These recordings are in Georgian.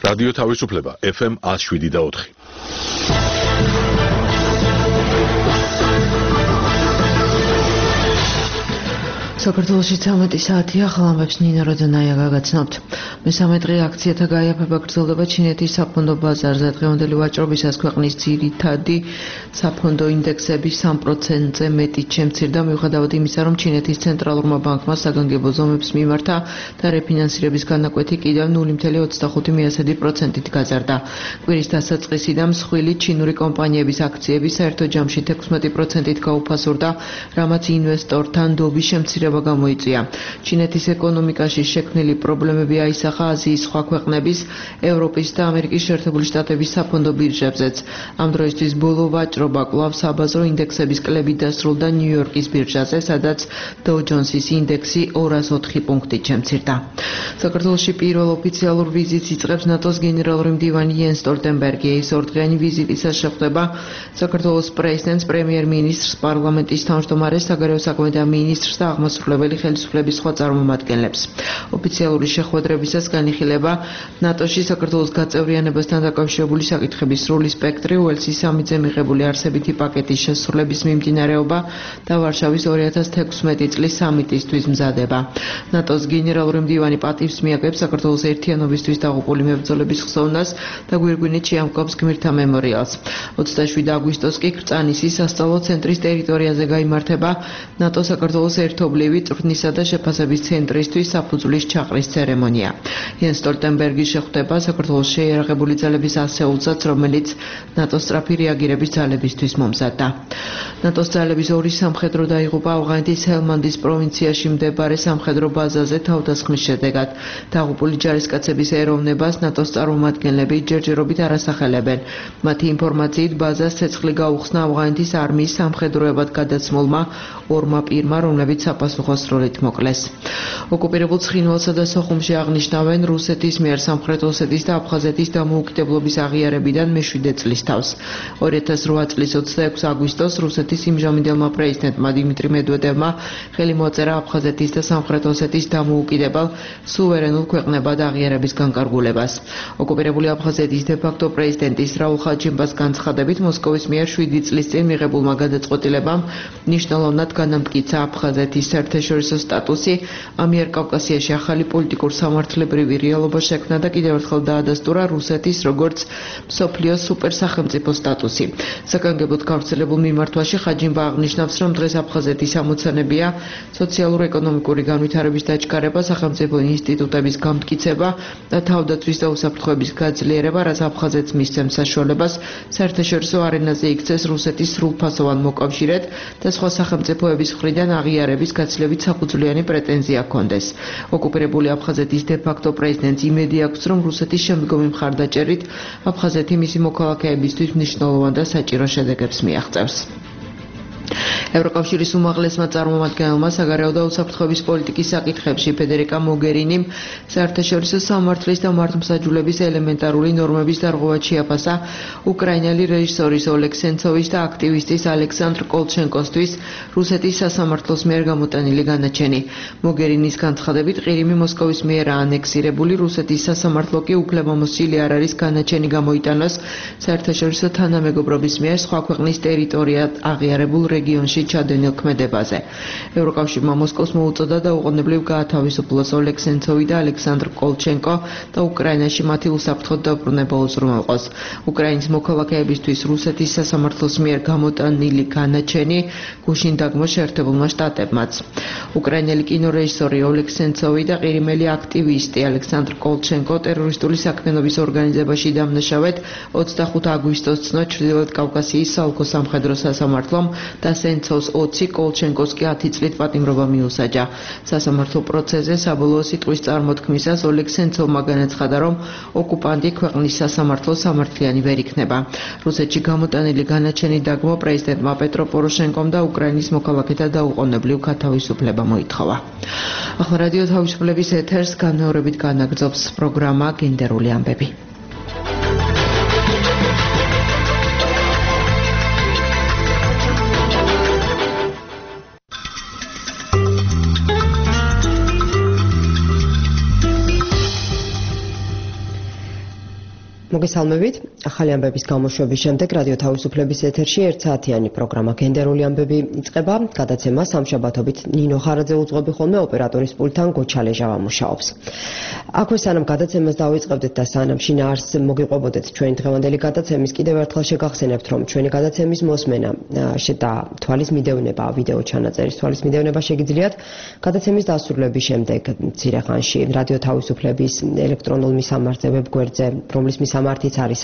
რადიო თავისუფლება FM 107.4. საქართველოში 13 საათია, ხალხებს ნინა როდანაია გაგაცნობთ. მესამე დღე აქციათა გაიაფება გრძელდება ჩინეთის საფონდო ბაზარზე. დღევანდელი ვაჭრობისას ქვეყნის ძირითადი საფონდო ინდექსები 3%-ზე მეტი შემცირდა, მიუხედავად იმისა, რომ ჩინეთის ცენტრალურმა ბანკმა საგანგებო ზომებს მიმართა და რეფინანსირების განაკვეთი კიდევ 0.25%-ით გაზარდა. კვირის დასაწყისიდან მსხვილი ჩინური კომპანიების აქციები საერთო ჯამში 16%-ით გაუფასურდა, რამაც ინვესტორთან დობის შემცირება გამოიწვია. ჩინეთის ეკონომიკაში შექმნილი პრობლემები აისახა აზიის სხვა ქვეყნების, ევროპის და ამერიკის შეერთებული შტატების საფონდო ბირჟებზეც. ამ დროისთვის ბოლო ვაჭრობა კვლავ საბაზრო ინდექსების კლებით დასრულდა ნიუ-იორკის ბირჟაზე, სადაც Dow Jones-ის ინდექსი 204 პუნქტით შემცირდა. საქართველოში პირველ ოფიციალურ ვიზიტს იწყებს ნატოს გენერალური მდივანი იენს სტოლტენბერგი. ის ორდღიანი ვიზიტისას შეხვდება საქართველოს პრეზიდენტს, პრემიერ-მინისტრს, პარლამენტის თავმჯდომარეს, საგარეო საქმეთა მინისტრს და აღმასრულებელი ხელისუფლების სხვა წარმომადგენლებს. ოფიციალური შეხვედრებისას განიხილება ნატოში საქართველოს გაწევრიანებასთან დაკავშირებული საკითხების სრული სპექტრი, უელსის სამიტზე მიღებული არსებითი პაკეტის შესრულების მიმდინარეობა და ვარშავის 2016 წლის სამიტისთვის მზადება. ნატოს გენერალური მდივანი პატივს მიაგებს საქართველოს ერთიანობისთვის დაღუპული მებრძოლების ხსოვნას და გვირგვინით შეამკობს გმირთა მემორიალს. 27 აგვისტოს კი კრწანისის სასწავლო ცენტრის ტერიტორიაზე გაიმართება ნატო საქართველოს ერთობლივი წვრთნისა და შეფასების ცენტრისთვის საფუძვლის ჩაყრის ცერემონია. იენს სტოლტენბერგის შეხვდება საქართველოს შეიარაღებული ძალების ასეულსაც, რომელიც ნატოს სწრაფი რეაგირების ძალებისთვის მომზადდა. ნატოს ძალების ორი სამხედრო დაიღუპა ავღანეთის ჰელმანდის პროვინციაში მდებარე სამხედრო ბაზაზე თავდასხმის შედეგად. დაღუპული ჯარისკაცების ეროვნებას ნატოს წარმომადგენლები ჯერჯერობით არ ასახელებენ. მათი ინფორმაციით ბაზას ცეცხლი გაუხსნა ავღანეთის არმიის სამხედროებად გადაცმულმა ორმა პირმა, რომლებიც საპასუხო სროლით მოკლეს. ოკუპირებულ ცხინვალსა და სოხუმში აღნიშნავენ რუსეთის მიერ სამხრეთ ოსეთის და აფხაზეთის დამოუკიდებლობის აღიარებიდან მე-7 წლის თავს. 2008 წლის 26 აგვისტოს რუსეთის იმჟამინდელმა პრეზიდენტმა დიმიტრი მედვედევმა ხელი მოაწერა აფხაზეთის და სამხრეთ ოსეთის დამოუკიდებელ სუვერენულ ქვეყნებად აღიარების განკარგულებას. ოკუპირებული აფხაზეთის დე-ფაქტო პრეზიდენტის რაულ ხაჩიმბას განცხადებით, მოსკოვის მიერ 7 წლის წინ მიღებულმა გადაწყვეტილებამ მნიშვნელოვნად განამტკიცა აფხაზეთის საერთაშორისო სტატუსი, ამიერკავკასიაში ახალი პოლიტიკურ სამართლებრივი რეალობა შექმნა და კიდევ ერთხელ დაადასტურა რუსეთის როგორც მსოფლიოს სუპერსახელმწიფო სტატუსი. საგანგებოდ გავრცელებულ მიმართვაში ხაჯიმბა აღნიშნავს, რომ დღეს აფხაზეთის ამოცანებია სოციალურ-ეკონომიკური განვითარების დაჩქარება, სახელმწიფო ინსტიტუტების გამტკიცება და თავდაცვის და უსაფრთხოების გაძლიერება, რაც აფხაზეთს მისცემს საშუალებას საერთაშორისო არენაზე იქცეს რუსეთის სრულფასოვან მოკავშირედ და სხვა სახელმწიფოების მხრიდან აღიარების გაცილებით საფუძვლიანი პრეტენზია ჰქონდეს. ოკუპირებული აფხაზეთის დე-ფაქტო პრეზიდენტს იმედი აქვს, რომ რუსეთის შემდგომი მხარდაჭერით აფხაზეთი მისი მოქალაქეებისთვის მნიშვნელოვან და საჭირო შედეგებს მიაღწევს. ევროკავშირის უმაღლესმა წარმომადგენელმა საგარეო და უსაფრთხოების პოლიტიკის საკითხებში ფედერიკა მოგერინიმ საერთაშორისო სამართლის და მართლმსაჯულების ელემენტარული ნორმების დარღვევად შეაფასა უკრაინელი რეჟისორის ოლეგ სენცოვის და აქტივისტის ალექსანდრ კოლჩენკოსთვის რუსეთის სასამართლოს მიერ გამოტანილი განაჩენი. მოგერინის განცხადებით, ყირიმი მოსკოვის მიერ ანექსირებული, რუსეთის სასამართლო კი უფლებამოსილი არ არის განაჩენი გამოიტანოს საერთაშორისო თანამეგობრობის მიერ სხვა ქვეყნის ტერიტორიად აღიარებულ რეგიონში ჩადენილ ქმედებაზე. ევროკავშირმა მოსკოვს მოუწოდა დაუყოვნებლივ გაათავისუფლოს ოლეგ სენცოვი და ალექსანდრ კოლჩენკო და უკრაინაში მათი უსაფრთხოდ დაბრუნება უზრუნველყოს. უკრაინის მოქალაქეებისთვის რუსეთის სასამართლოს მიერ გამოტანილი განაჩენი გუშინ დაგმო შეერთებულმა შტატებმაც. უკრაინელი კინორეჟისორი ოლეგ სენცოვი და ყირიმელი აქტივისტი ალექსანდრ კოლჩენკო ტერორისტული საქმიანობის ორგანიზებაში დამნაშავედ 25 აგვისტოს ცნო ჩრდილოეთ კავკასიის საოლქო სამხედრო სასამართლომ და სენცოვს 20, კოლჩენკოს კი 10 წლით პატიმრობა მიუსაჯა. სასამართლო პროცესზე საბოლოო სიტყვის წარმოთქმისას ოლეგ სენცოვმა განაცხადა, რომ ოკუპანტი ქვეყნის სასამართლო სამართლიანი ვერ იქნება. რუსეთში გამოტანილი განაჩენი დაგმო პრეზიდენტმა პეტრო პოროშენკომ და უკრაინის მოქალაქეთა დაუყოვნებლივ გათავისუფლება მოითხოვა. ახლა რადიო თავისუფლების ეთერს განმეორებით განაგრძობს პროგრამა გენდერული ამბები. მოგესალმებით. ახალი ამბების გამოშვების შემდეგ რადიო თავისუფლების ეთერში 1 საათიანი პროგრამა გენდერული ამბები იწყება. გადაცემა სამშაბათობით ნინო ხარაძე უძღვები ხოლმე, ოპერატორის პულტთან გოჩალეჟავა მუშაობს. აქვე სანამ გადაცემას დავიწყებდეთ და სანამ შინაარს მოგიყვებოდეთ ჩვენი დღევანდელი გადაცემის, კიდევ ერთხელ შეგახსენებთ, რომ ჩვენი გადაცემის მოსმენა და თვალის მიდევნება, ვიდეო ჩანაწერის თვალის მიდევნება შეგიძლიათ გადაცემის დასრულების შემდეგ მცირე ხანში რადიო თავისუფლების ელექტრონულ მისამართზე ვებგვერდზე, რომლის მისამართიც არის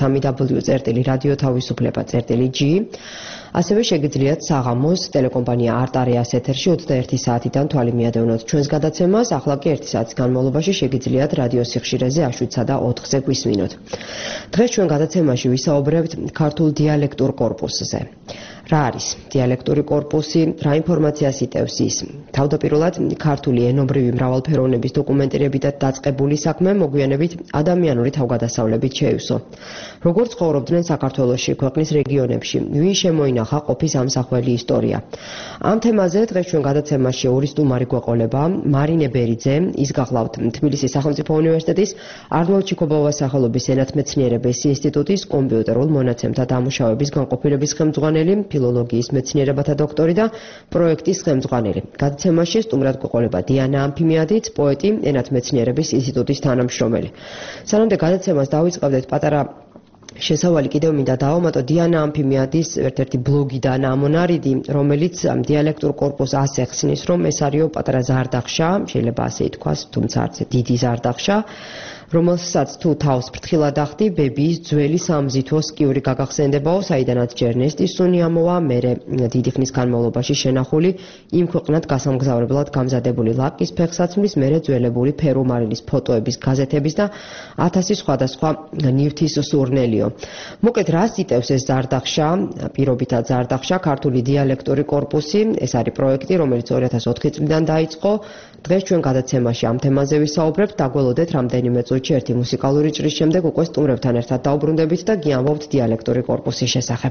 www.radiotavisufleba.g. ასევე შეგიძლიათ საღამოს ტელეკომპანია არტ-არეას ეთერში 21 საათიდან თვალი მიადევნოთ ჩვენს გადაცემას, ახლა კი 1 საათის განმავლობაში შეგიძლიათ რადიო სიხშირეზე აშუცსა და 4-ზე გვისმინოთ. დღეს ჩვენ გადაცემაში ვისაუბრებთ ქართულ დიალექტურ კორპუსზე. რა არის დიალექტური კორპუსი, რა ინფორმაციას იტევს ის? თავდაპირველად ქართული ენობრივი მრავალფეროვნების დოკუმენტირებით და დაწყებული საქმე მოგვიანებით ადამიანური თავგადასავლებით შეივსო. როგორც ცხოვრობდნენ საქართველოში, ქვეყნის რეგიონებში, ვინ შემოინახა ყოფის ამსახველი ისტორია. ამ თემაზე დღეს ჩვენ გადაცემაში ურისტუმარი გვეყოლება მარინე ბერიძე, ის გახლავთ თბილისის სახელმწიფო უნივერსიტეტის არნოლდ ჩიქობოვას სახელობის ენათმეცნიერების ინსტიტუტის კომპიუტერულ მონაცემთა დამუშავების განყოფილების ხელმძღვანელი, ფილოლოგიის მეცნიერებათა დოქტორი და პროექტის ხელმძღვანელი. გადაცემაში სტუმრად გვეყოლება დიანა ამფიმიადიც, პოეტი, ენათმეცნიერების ინსტიტუტის თანამშრომელი. სანამდე გადაცემას დავიწყებდეთ პატარა შესავალი კიდევ მინდა დავამატო დიანა ამფიმიადის ერთ-ერთი ბლოგიდან ამონარიდი, რომელიც დიალექტურ კორპუსს ასე ხსნის, რომ ეს არისო პატარა ზარდახშა, შეიძლება ასე ითქვას, თუმცა არც დიდი ზარდახშა, რომელსაც თუ თავს ფრთხილად ახდი, ბებიის ძველი სამზითოს კიური გაგახსენდებაო, საიდანაც ჯერ ნესტის სუნი ამოვა, მერე დიდი ხნის განმავლობაში შენახული იმ ქვეყნად გასამგზავრებლად გამზადებული ლაკის ფეხსაცმლის, მერე ძველებული ფერუმარილის ფოტოების, გაზეთების და 1000 სხვადასხვა ნივთის სურნელიო. მოკლედ რას იტევს ეს ზარდახშა, პირობითად ზარდახშა, ქართული დიალექტური კორპუსი, ეს არის პროექტი, რომელიც 2004 წლიდან დაიწყო. დღეს ჩვენ გადაცემაში ამ თემაზე ვისაუბრებთ, დაგველოდეთ რამდენიმე წუთში ერთი მუსიკალური ჭრის შემდეგ უკვე სტუმრებთან ერთად დაუბრუნდებით და გიამბობთ დიალექტური კორპუსის შესახებ.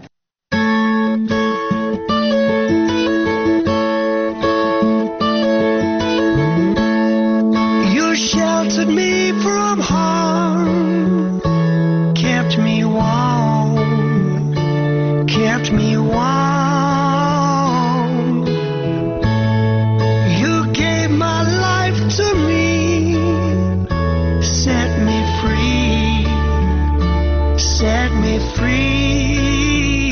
You sheltered me from harm, kept me warm, kept me warm. You gave my life to me, set me free, set me free.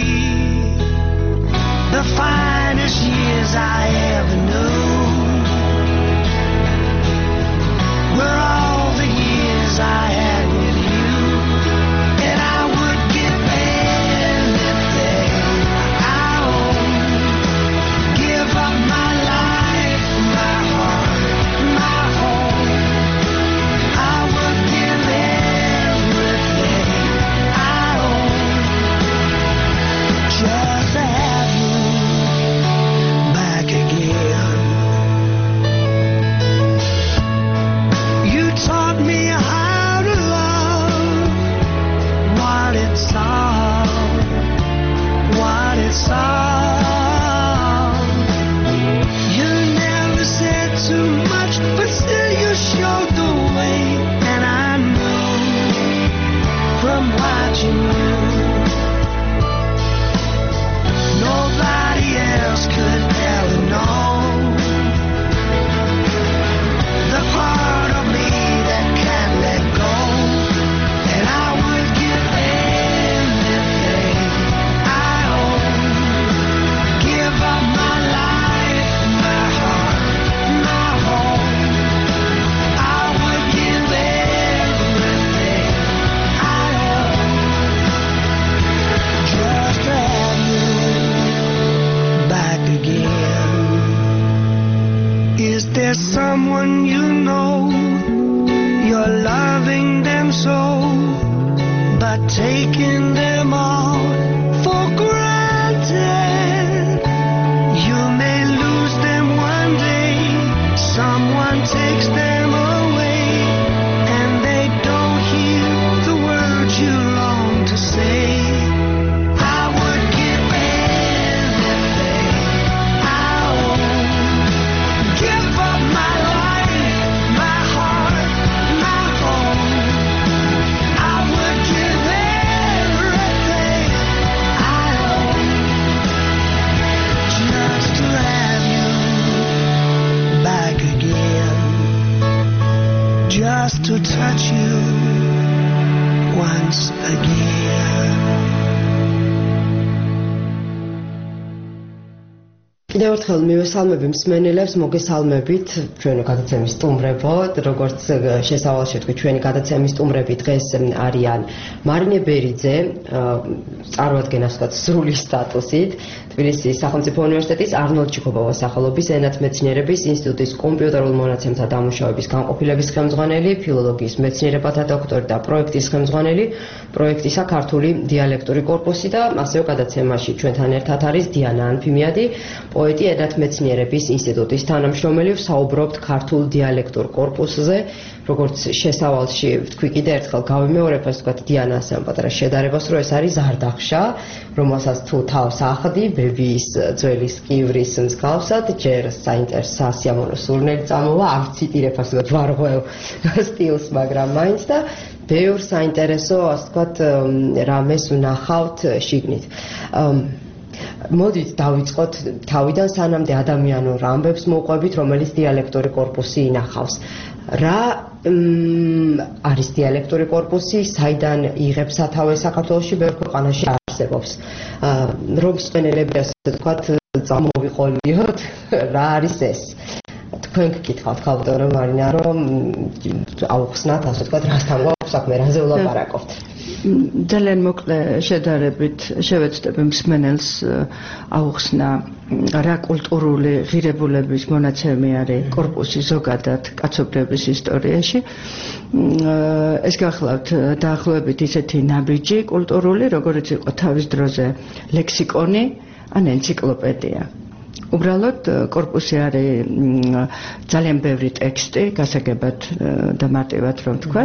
The finest years I ever knew were all the years I had with you, and I would give anything I own, give up my life, my heart, my home. I would give everything I own just to have you back again. You taught me how to love, what it's all, what it's all. You never said too much, but still you showed the way, and I knew from watching you, nobody else could ever know the part of me that can't let go, and I would give anything I own, give up my life, my heart, my home. I would give everything I own just to have you back again. Is there someone you know, you're loving them so, but taking them all for granted? You may lose them one day, someone takes them away, and they don't hear the words you long to say. I would give anything I own, give up my life, my heart, my home. I would give to touch you once again. კიდევ ერთხელ მივესალმები მსმენელებს, მოგესალმებით ჩვენი გადაცემის სტუმრებო, როგორც შესავალში თქვი, ჩვენი გადაცემის სტუმრები დღეს არიან მარინე ბერიძე, წარმოადგენს ვთქვათ სრული სტატუსით, თბილისის სახელმწიფო უნივერსიტეტის არნოლდ ჩიქობავას სახელობის ენათმეცნიერების ინსტიტუტის კომპიუტერულ მონაცემთა დამუშავების განყოფილების ხელმძღვანელი, ფილოლოგიის მეცნიერებათა დოქტორი და პროექტის ხელმძღვანელი, პროექტისა ქართული დიალექტური კორპუსი და ასევე გადაცემაში ჩვენთან ერთად არის დიანა ანფიმიადი, პოეტი ენათმეცნიერების ინსტიტუტის თანამშრომელი, ვსაუბრობთ ქართულ დიალექტურ კორპუსზე, როგორც შესავალში ვთქვი კიდევ ერთხელ გავიმეორებ, ასე ვთქვათ, დიანას ამ პატარა შედარებას, რომ ეს არის ზარდახშა, რომელსაც თუ თავს ახდი, ბებიის ძველის კივრის მსგავსად, ჯერ სასიამოვნო სურნელი წამოვა, არ ვციტირებ ასე ვთქვათ ვარღვევ სტილს, მაგრამ მაინც და ბევრ საინტერესო, ასე ვთქვათ, რამეს ვნახავთ შიგნით. მოდით დავიწყოთ თავიდან, სანამდე ადამიანურ ამბებს მოვყვებით, რომელიც დიალექტური კორპუსი ინახავს. რა არის დიალექტური კორპუსი, საიდან იღებს სათავეს საქართველოში, ბევრ ქვეყანაში არსებობს. რომ მსმენელები ასე ვთქვათ წამოვიყოლიოთ, რა არის ეს? თქვენ გკითხავთ ხალხო მარინა, რომ აუხსნათ ასე ვთქვათ, რასთან გვაქვს საქმე, რაზე ვლაპარაკობთ. ძალიან მოკლე შედარებით შევეცდები მსმენელს აუხსნა რა კულტურული ღირებულების მონაცემი არის კორპუსი ზოგადად კაცობრიობის ისტორიაში. ეს გახლავთ დაახლოებით ისეთი ნაბიჯი კულტურული, როგორც იყო თავის დროზე ლექსიკონი ან ენციკლოპედია. უბრალოდ კორპუსი არის ძალიან ბევრი ტექსტი, გასაგებად და მარტივად რომ ვთქვათ.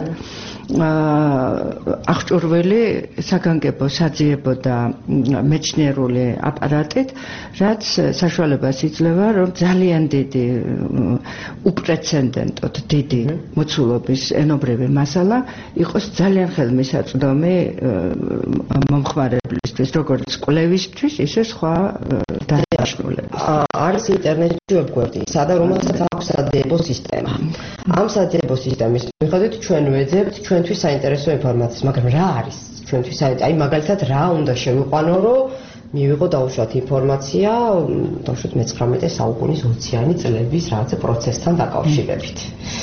აღჭურვილი საგანგებო, საძიებო და მეცნიერული აპარატით, რაც საშუალებას იძლევა, რომ ძალიან დიდი, უპრეცედენტოდ დიდი მოცულობის ენობრივი მასალა იყოს ძალიან ხელმისაწვდომი მომხმარებლისთვის, როგორც კვლევისთვის, ისე სხვა დაშნულების. არის ინტერნეტში ვებგვერდი, რომელსაც აქვს საძიებო სისტემა. ამ საძიებო სისტემის მიხედვით ჩვენ ვეძებთ ჩვენთვის საინტერესო ინფორმაციას, მაგრამ რა არის ჩვენთვის აი მაგალითად რა უნდა შევიყვანო, რომ მივიღო დაუშვათ ინფორმაცია დაუშვათ მე-19 საუკუნის 20-იანი წლების რაღაცა პროცესთან დაკავშირებით.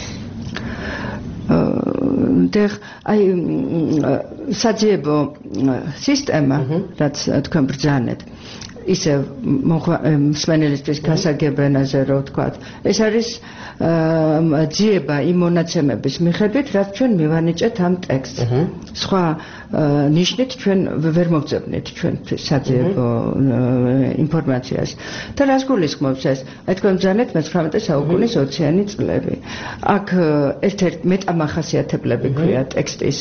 აი საძიებო სისტემა, რაც თქვენ ბრძანეთ, ისე მსმენელისთვის გასაგებენაზე რომ ვთქვათ, ეს არის ძიება იმ მონაცემების მიხედვით, რაც ჩვენ მივანიჭეთ ამ ტექსტს. სხვა ნიშნით ჩვენ ვერ მოგწებნით ჩვენთვის საძიებო ინფორმაციას. და რას გულისხმობს ეს? აი თქვენ ბრძანეთ მე-19 საუკუნის 20-იანი წლები. აქ ერთ-ერთ მეტამახასიათებლები ქვია ტექსტის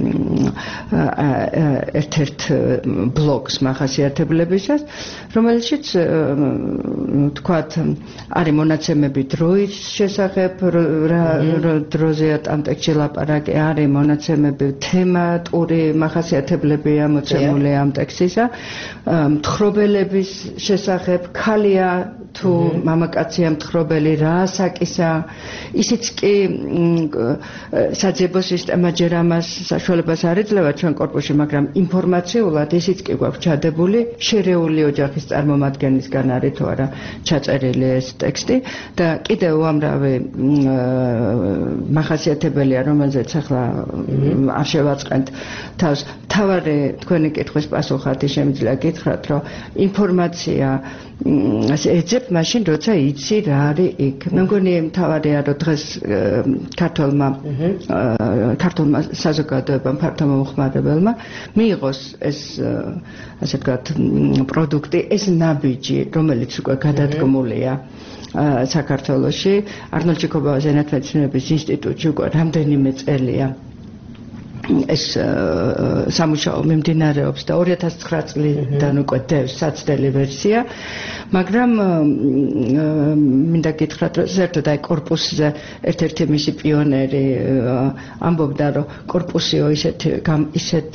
ერთ-ერთ ბლოკს მახასიათებლებისას, რომელშიც თქვათ არის მონაცემები დროის შესახებ, რა დროზეა ამ ტექსტში ლაპარაკი, არის მონაცემები თემატური მახასიათებლებია მოცემული ამ ტექსტისა, მთხრობელების შესახებ, ქალია თუ მამაკაცია მთხრობელი, რა ასაკისა, ისიც კი საძიებო სისტემა ჯერ ამას საშუალებას არ ეძლევა ჩვენ კორპუსში, მაგრამ ინფორმაციულად ისიც კი გვაქვს ჩადებული, შერეული ოჯახის წარმომადგენლისგან არის თუ არა ჩაწერილი ეს ტექსტი და კიდევ უამრავი მახასიათებელია, რომელზეც ახლა არ შევაწყენთ თავს. თავარი თქვენი კითხვის პასუხად შემიძლია გითხრათ, რომ ინფორმაცია ეძებ მაშინ, როცა იცი რა არის იქ. მე მგონი თავარია, რომ დღეს ქართულმა საზოგადოებამ, ფართო მომხმარებელმა მიიღოს ეს ასე ვთქვათ პროდუქტი, ეს ნაბიჯი, რომელიც უკვე გადადგმულია საქართველოში, არნოლდ ჩიქობავას ენათმეცნიერების ინსტიტუტში უკვე რამდენიმე წელია. ეს სამუშაო მიმდინარეობს და 2009 წლიდან უკვე დევს საცდელი ვერსია, მაგრამ მინდა გითხრათ, რომ საერთოდ აი კორპუსზე ერთ-ერთი მისი პიონერი ამბობდა, რომ კორპუსიო ისეთ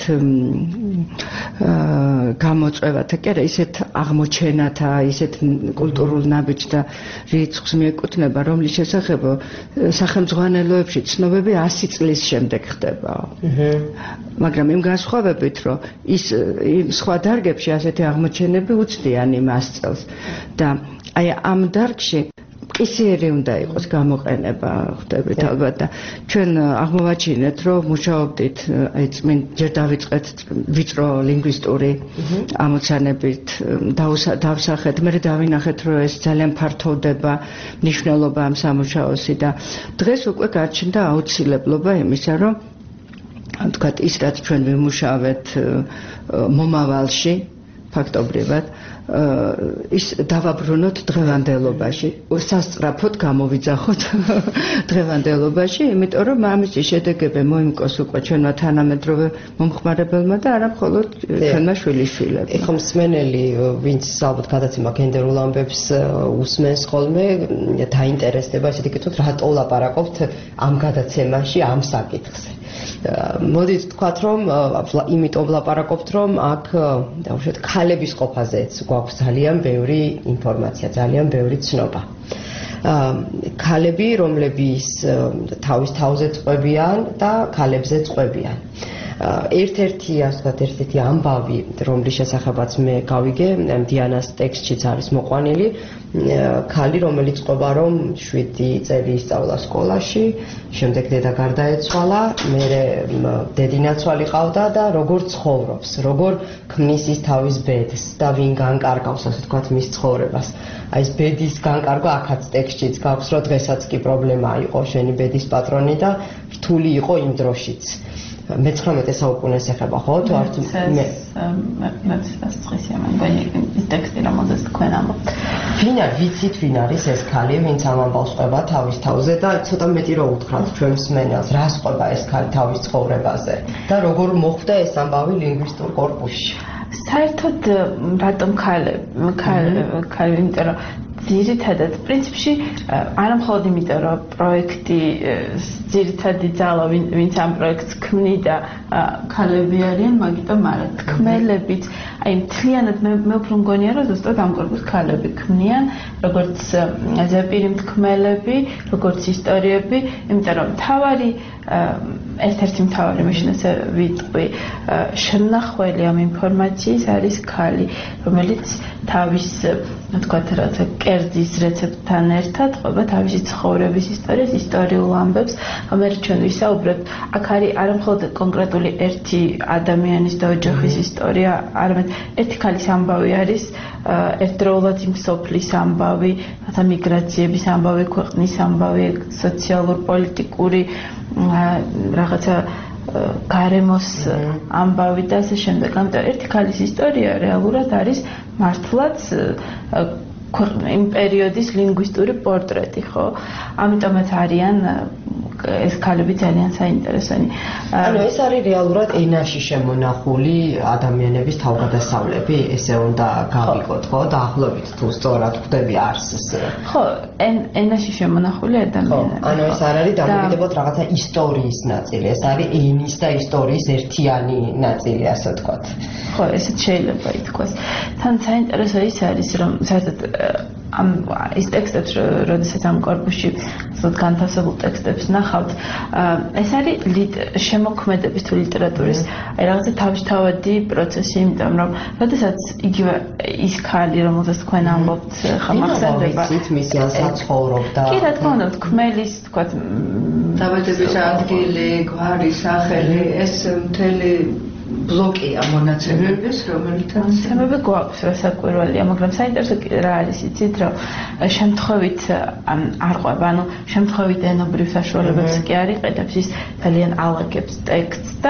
გამოწვევათა, კი არა, ისეთ აღმოჩენათა, ისეთ კულტურულ ნაბიჯთა რიცხვს მიეკუთვნება, რომლის შესახებ სახელმძღვანელოებში ცნობები 100 წლის შემდეგ ხდება. მაგრამ იმ განსხვავებით, რომ ის სხვა დარგებში ასეთი აღმოჩენები უცდიან იმას წელს და აი ამ დარგში კისიერი უნდა იყოს გამოყენება, ხვდებით ალბათ და ჩვენ აღმოვაჩინეთ, რომ მუშაობდით აი ჯერ დავიწყეთ ვიწრო ლინგვისტური ამოცანებით დავსახეთ, მე დავინახეთ, რომ ეს ძალიან ფართოვდება მნიშვნელობა ამ სამუშაოსი და დღეს უკვე გაჩნდა აუცილებლობა იმისა, რომ თქვათ ის რაც ჩვენ ვიმუშავეთ მომავალში ფაქტობრივად ის დავაბრუნოთ დღევანდელობაში, სასწრაფოდ გამოვიძახოთ დღევანდელობაში, იმიტომ რომ ამისი შედეგები მოიმკოს უკვე ჩვენმა თანამედროვე მომხმარებელმა და არა მხოლოდ ჩვენმა შვილიშვილებმა. ეხლა მსმენელი, ვინც ალბათ გადაცემა გენდერულ ამბებს უსმენს ხოლმე, დაინტერესდება, ისეთი კითხოთ, რატო ვლაპარაკობთ ამ გადაცემაში ამ საკითხზე. მოდით თქვათ, რომ იმიტომ ვლაპარაკობთ, რომ აქ დავუშვათ ქალების ყოფაზეც გვაქვს ძალიან ბევრი ინფორმაცია, ძალიან ბევრი ცნობა. ქალები, რომლებიც თავის თავზე წყვებიან და ქალებზე წყვებიან. ერთ-ერთი, ასე ვთქვათ, ერთ-ერთი ამბავი, რომლის შესახებაც მე გავიგე, დიანას ტექსტშიც არის მოყვანილი, ქალი, რომელიც ყובה, რომ 7 წელი ისწავლა სკოლაში, შემდეგ დედა გარდაეცვალა, მერე დედინაცვალი ყავდა და როგორ ცხოვრობს, როგორ ქმნის ის თავის ბედს და ვინ განკარგავს, ასე ვთქვათ, მის ცხოვრებას. აი ეს ბედის განკარგვა აქაც ტექსტშიც გაქვს, რომ დღესაც კი პრობლემა იყო შენი ბედის პატრონი და რთული იყო იმ დროშიც. მე-19 საუკუნეს ეხება, ხო? თუ არ მე მე-19-ია, მგონი ის ტექსტი რომელზეც თქვენ ამბობთ. ვიცით ვინ არის ეს ქალი, ვინც ამ ამბავს ყვება თავის თავზე და ცოტა მეტი რო უთხრათ ჩვენ მსმენელს, რას ყვება ეს ქალი თავის ცხოვრებაზე და როგორ მოხვდა ეს ამბავი ლინგვისტურ კორპუსში. საერთოდ რატომ ქალი, იმიტომ რომ ძირითადად პრინციპში არა მხოლოდ იმიტომ რომ პროექტი ძირითადი ძალა ვინც ამ პროექტს ქმნიდა ქალები არიან, მაგიტომ არა თქმელებით, აი მთლიანად მე უფრო მგონია რომ ზუსტად ამ კორპუსს ქალები ქმნიან, როგორც ზეპირი მთქმელები, როგორც ისტორიები, იმიტომ რომ ერთ-ერთი მთავარი მაშინ ასე ვიტყვი, შენახველი ამ ინფორმაციის არის ქალი, რომელიც თავის თქვათ რაცა კერძის რეცეპტთან ერთად ყვება თავისი ცხოვრების ისტორიას, ისტორიულ ამბებს, ამერ ჩვენ ვისაუბრებთ, აქ არის არა მხოლოდ კონკრეტული ერთი ადამიანის და ოჯახის ისტორია, არამედ ერთი ქალის ამბავი არის, ერთდროულად იმ სოფლის ამბავი, რათა მიგრაციების ამბავი, ქვეყნის ამბავი, სოციალურ-პოლიტიკური რაღაცა გარემოს ამბავი და ასე შემდეგ. ამიტომ ერთი ქალის ისტორია რეალურად არის მართლაც იმ პერიოდის ლინგვისტური პორტრეტი, ხო? ამიტომაც არიან ეს ქალები ძალიან საინტერესონი. ანუ ეს არის რეალურად ენაში შემონახული ადამიანების თავგადასავლები, ესე უნდა გავიგოთ, ხო? დაახლოებით თუ სწორად ხვდები არსს. ხო, ენაში შემონახული ადამიანები. ანუ ეს არ არის დამოკიდებულად რაღაცა ისტორიის ნაწილი, ეს არის ენის და ისტორიის ერთიანი ნაწილი, ასე ვთქვათ. ხო, ესეც შეიძლება ითქვას. თან საინტერესო ის არის, რომ საერთოდ ის ტექსტებს, როდესაც ამ კორპუსში განთავსებულ ტექსტებს ნახავთ, ეს არის შემოქმედების თუ ლიტერატურის აი რაღაცა თავისთავადი პროცესი, იმიტომ რომ როდესაც იგივე ის ქალი, რომელზეც თქვენ ამბობთ, ხამახსენდება. მისი ასაცხოვრობდა. კი, რა თქმა უნდა, თქმელის, თქვათ, დაბადების ადგილი, გვარი, სახელი, ეს მთელი ბლოკია მონაცემების, რომელთაც მონაცემები გვაქვს, რასაკვირველია, მაგრამ საინტერესო რა არის იცით, რომ შემთხვევით არ ყვება, ანუ შემთხვევით ენობრივ საშუალებებს კი არ იყენებს, ის ძალიან ალაგებს ტექსტს და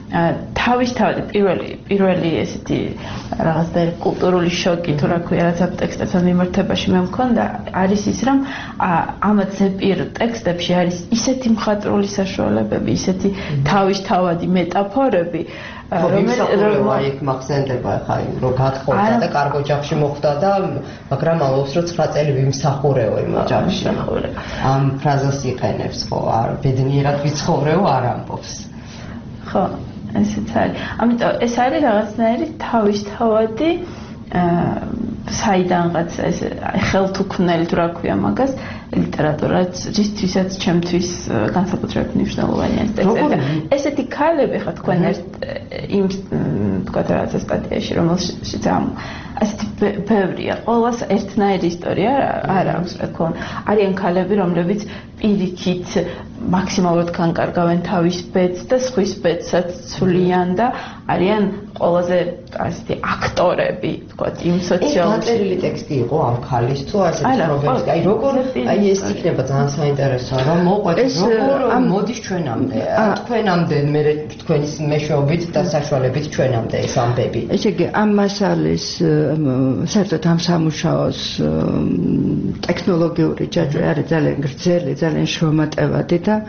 თავისთავად პირველი ესეთი რაღაცა კულტურული შოკი თუ რა ქვია რაც ამ ტექსტებთან მიმართებაში მე მქონდა არის ის რომ ამ ზეპირ ტექსტებში არის ისეთი მხატვრული საშუალებები, ისეთი თავისთავადი მეტაფორები რომელიც მახსენდება ხა იმ რომ გათხოვდა და კარგ ოჯახში მოხვდა და მაგრამ ამბობს რომ 9 წელი ვიმსახურეო იმ ოჯახში. ამ ფრაზას იყენებს ხო არ ბედნიერად ვიცხოვრეო არ ამბობს. ხო ესეც არის. ამიტომ ეს არის რაღაცნაირი თავისთავადი საიდანღაც ეს ხელთუქმნელი თუ რა ქვია მაგას ლიტერატურა რისთვისაც ჩემთვის განსაკუთრებით მნიშვნელოვანია ეს ტექსტი. ესეთი ქალები ხა თქვენ იმ თქვა რაღაცა სტატიაში რომელშიც ასეთი ბევრია ყოველას ერთნაირი ისტორია არ აქვს რა თქმა უნდა. არიან ქალები რომლებიც პირიქით მაქსიმალურად განკარგავენ თავის ბედს და სხვის ბედსაც ცვლიან და არიან ყველაზე ასეთი აქტორები თქვა იმ სოციალურ დაწერილი ტექსტი იყო ამ ქალის თუ ასეთი პრობლემის აი როგორ აი ეს იქნება ძალიან საინტერესოა რომ მოყვეთ როგორ მოდის ჩვენამდე თქვენამდე მე თქვენის მეშვეობით და საშუალებით ჩვენამდე ეს ამბები ესე იგი ამ მასალის საერთოდ ამ სამუშაოს ტექნოლოგიური ჯაჭვი არის ძალიან გრძელი ძალიან შრომატევადი და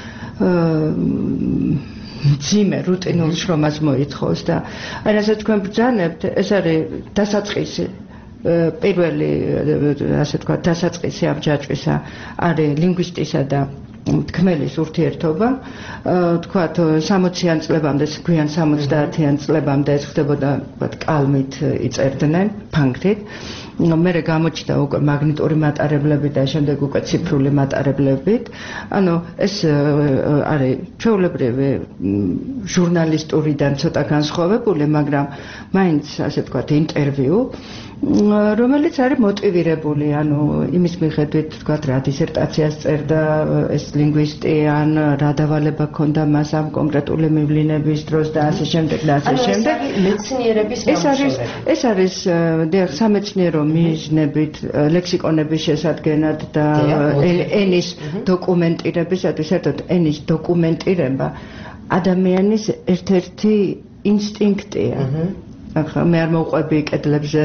ძიმე რუტინულ შრომას მოითხოვს და აი რასაც თქვენ ბრძანებთ ეს არის დასაწყისი პირველი ასე თქვა დასაწყისი ამ ჯაჭვისა არის ლინგვისტისა და თქმელის ურთიერთობა თქვათ 60-იან წლებამდე გვიან 70-იან წლებამდე ეს ხდებოდა კალმით იწერდნენ ფანქრით მერე გამოჩნდა უკვე მაგნიტური მატარებლები და შემდეგ უკვე ციფრული მატარებლებით. ანუ ეს არის ჩვეულებრივი ჟურნალისტურიდან ცოტა განსხვავებული, მაგრამ მაინც ასე ვთქვათ ინტერვიუ რომელიც არის მოტივირებული, ანუ იმის მიხედვით ვთქვათ რა დისერტაციას წერდა ეს ლინგვისტი ან რა დავალება ჰქონდა მას ამ კონკრეტული მივლინების დროს და ასე შემდეგ და ასე შემდეგ. მეცნიერების გამოსვლები. ეს არის სამეცნიერო მიზნებით ლექსიკონების შესადგენად და ენის დოკუმენტირებისათვის საერთოდ ენის დოკუმენტირება ადამიანის ერთ-ერთი ინსტინქტია. ახლა მე არ მოვყვები კედლებზე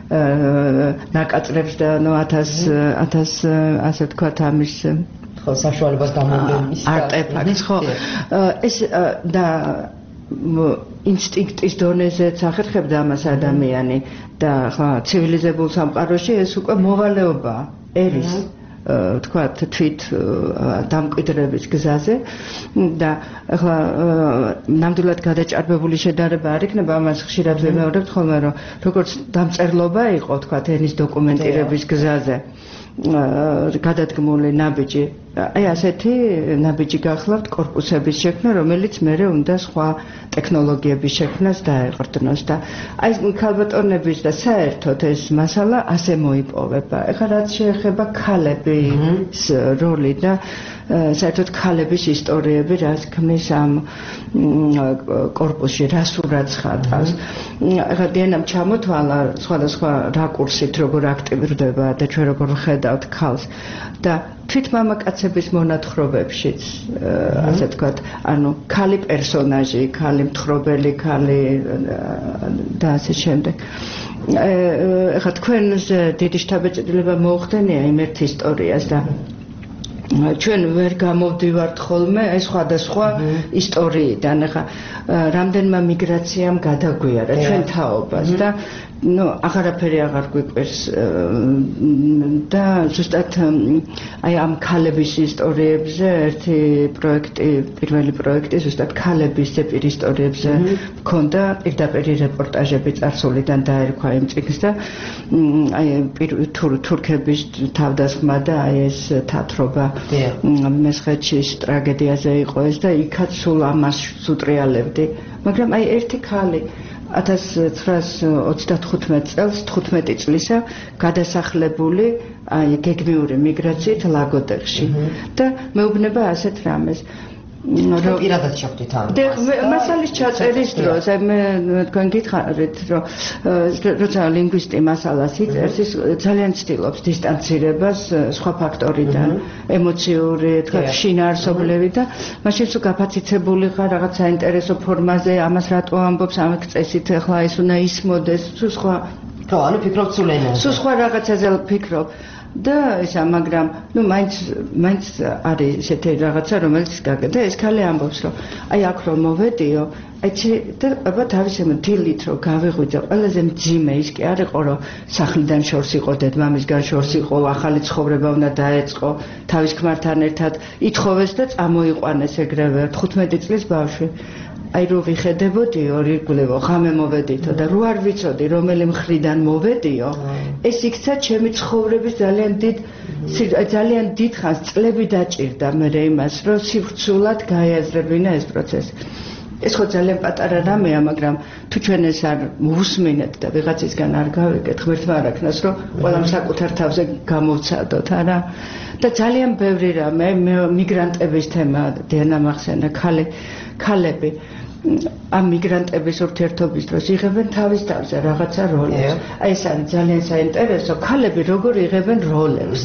ნაკაწრებს და ნუ 1000 ასე ვთქვათ ამის ხო საშუალებას გამოვლენის არტეფაქტს ხო ეს და ინსტინქტის დონეზეც ახერხებდა ამას ადამიანი და ხა ცივილიზებულ სამყაროში ეს უკვე მოვალეობაა ერის თქვათ თვით დამკვიდრების გზაზე და ახლა ნამდვილად გადაჭარბებული შედარება არ იქნება ამას ხშირად ვიმეორებთ ხოლმე რომ როგორც დამწერლობა იყო თქვათ ენის დოკუმენტირების გზაზე გადადგმული ნაბიჯი აი ასეთი ნაბიჯი გახლავთ კორპუსების შექმნა რომელიც მერე უნდა სხვა ტექნოლოგიების შექმნას დაეყრდნოს და აი ქალბატონების და საერთოდ ეს მასალა ასე მოიპოვება ეხლა რაც შეეხება ქალების როლი და საერთოდ ქალების ისტორიები რაც ქმნის ამ კორპუსში რა სურათს ხატავს ეხლა დიანამ ჩამოთვალა სხვადასხვა რაკურსით როგორ აქტივირდება და ჩვენ როგორ ვხედავთ ქალს და თვით მამაკაცების მონათხრობებშიც ასე ვთქვათ ანუ ქალი პერსონაჟი ქალი მთხრობელი ქალი და ასე შემდეგ ეხლა თქვენზე დიდი შთაბეჭდილება მოუხდენია იმ ერთ ისტორიას და ჩვენ ვერ გამოვდივართ ხოლმე ეს სხვადასხვა ისტორიიდან ახლა რამდენმა მიგრაციამ გადაგვიარა ჩვენ თაობას და ну აღარაფერი აღარ გვიყვეს და ზუსტად აი ამ ქალების ისტორიებზე ერთი პროექტი პირველი პროექტი ზუსტად ქალების ზეპირ ისტორიებზე მქონდა პირდაპირ რეპორტაჟები წარსულიდან დაერქვა იმ წიგნს და აი თურქების თავდასხმა და აი ეს თათრობა მესხეთშის ტრაგედიაზე იყო ეს და იქაც სულ ამას უტრიალებდი მაგრამ აი ერთი ქალი 1935 წელს 15 წლისა გადასახლებული აი გეგმიური მიგრაციით ლაგოდეხში და მეუბნება ასეთ რამეს პირადად შეხვდით ამ მასალის ჩაწერის დროს მე თქვენ გითხარით რომ როცა ლინგვისტი მასალას იწერს ის ძალიან ცდილობს დისტანცირებას სხვა ფაქტორიდან ემოციური თქვა შინაარსობლები და მაშინ თუ გაფაციცებული ხარ რაღაც საინტერესო ფორმაზე ამას რატო ამბობს ამ წესით ახლა ეს უნდა ისმოდეს თუ სხვა ანუ ფიქრობ სულ ენაზე სულ სხვა რაღაცაზე ფიქრობ და ისა მაგრამ ნუ მაინც არის ესეთი რაღაცა რომელიც გაგდა ეს ქალი ამბობს რომ აი აქ რომ მოვედიო აი და აბა თავის ამ დილით რომ გავიღვიძე ყველაზე მძიმე ის კი არ იყო რომ სახლიდან შორს იყო დედმამისგან შორს იყო ახალი ცხოვრება უნდა დაეწყო თავის ქმართან ერთად ითხოვეს და წამოიყვანეს ეგრევე 15 წლის ბავშვი აი რო ვიხედებოდიო რიგულევო ხამე მოვედითო და რო არ ვიცოდი რომელი მხრიდან მოვედიო ეს იქცა ჩემი ცხოვრების ძალიან დიდ ხანს წლები დაჭირდა მე იმას რომ სივრცულად გაიაზრებინა ეს პროცესი ეს ხო ძალიან პატარა რამეა მაგრამ თუ ჩვენ ეს არ მოусმინეთ და ვიღაცისგან არ გავიგეთ ღმერთმა არ აქნას რომ ყველამ საკუთარ თავზე გამოვცადოთ არა და ძალიან ბევრი რამე მიგრანტების თემა დიანა მახსენა ქალები ამ მიგრანტების ურთიერთობის დროს იღებენ თავის თავზე რაღაცა როლებს. აი ეს არის ძალიან საინტერესო. ქალები როგორ იღებენ როლებს.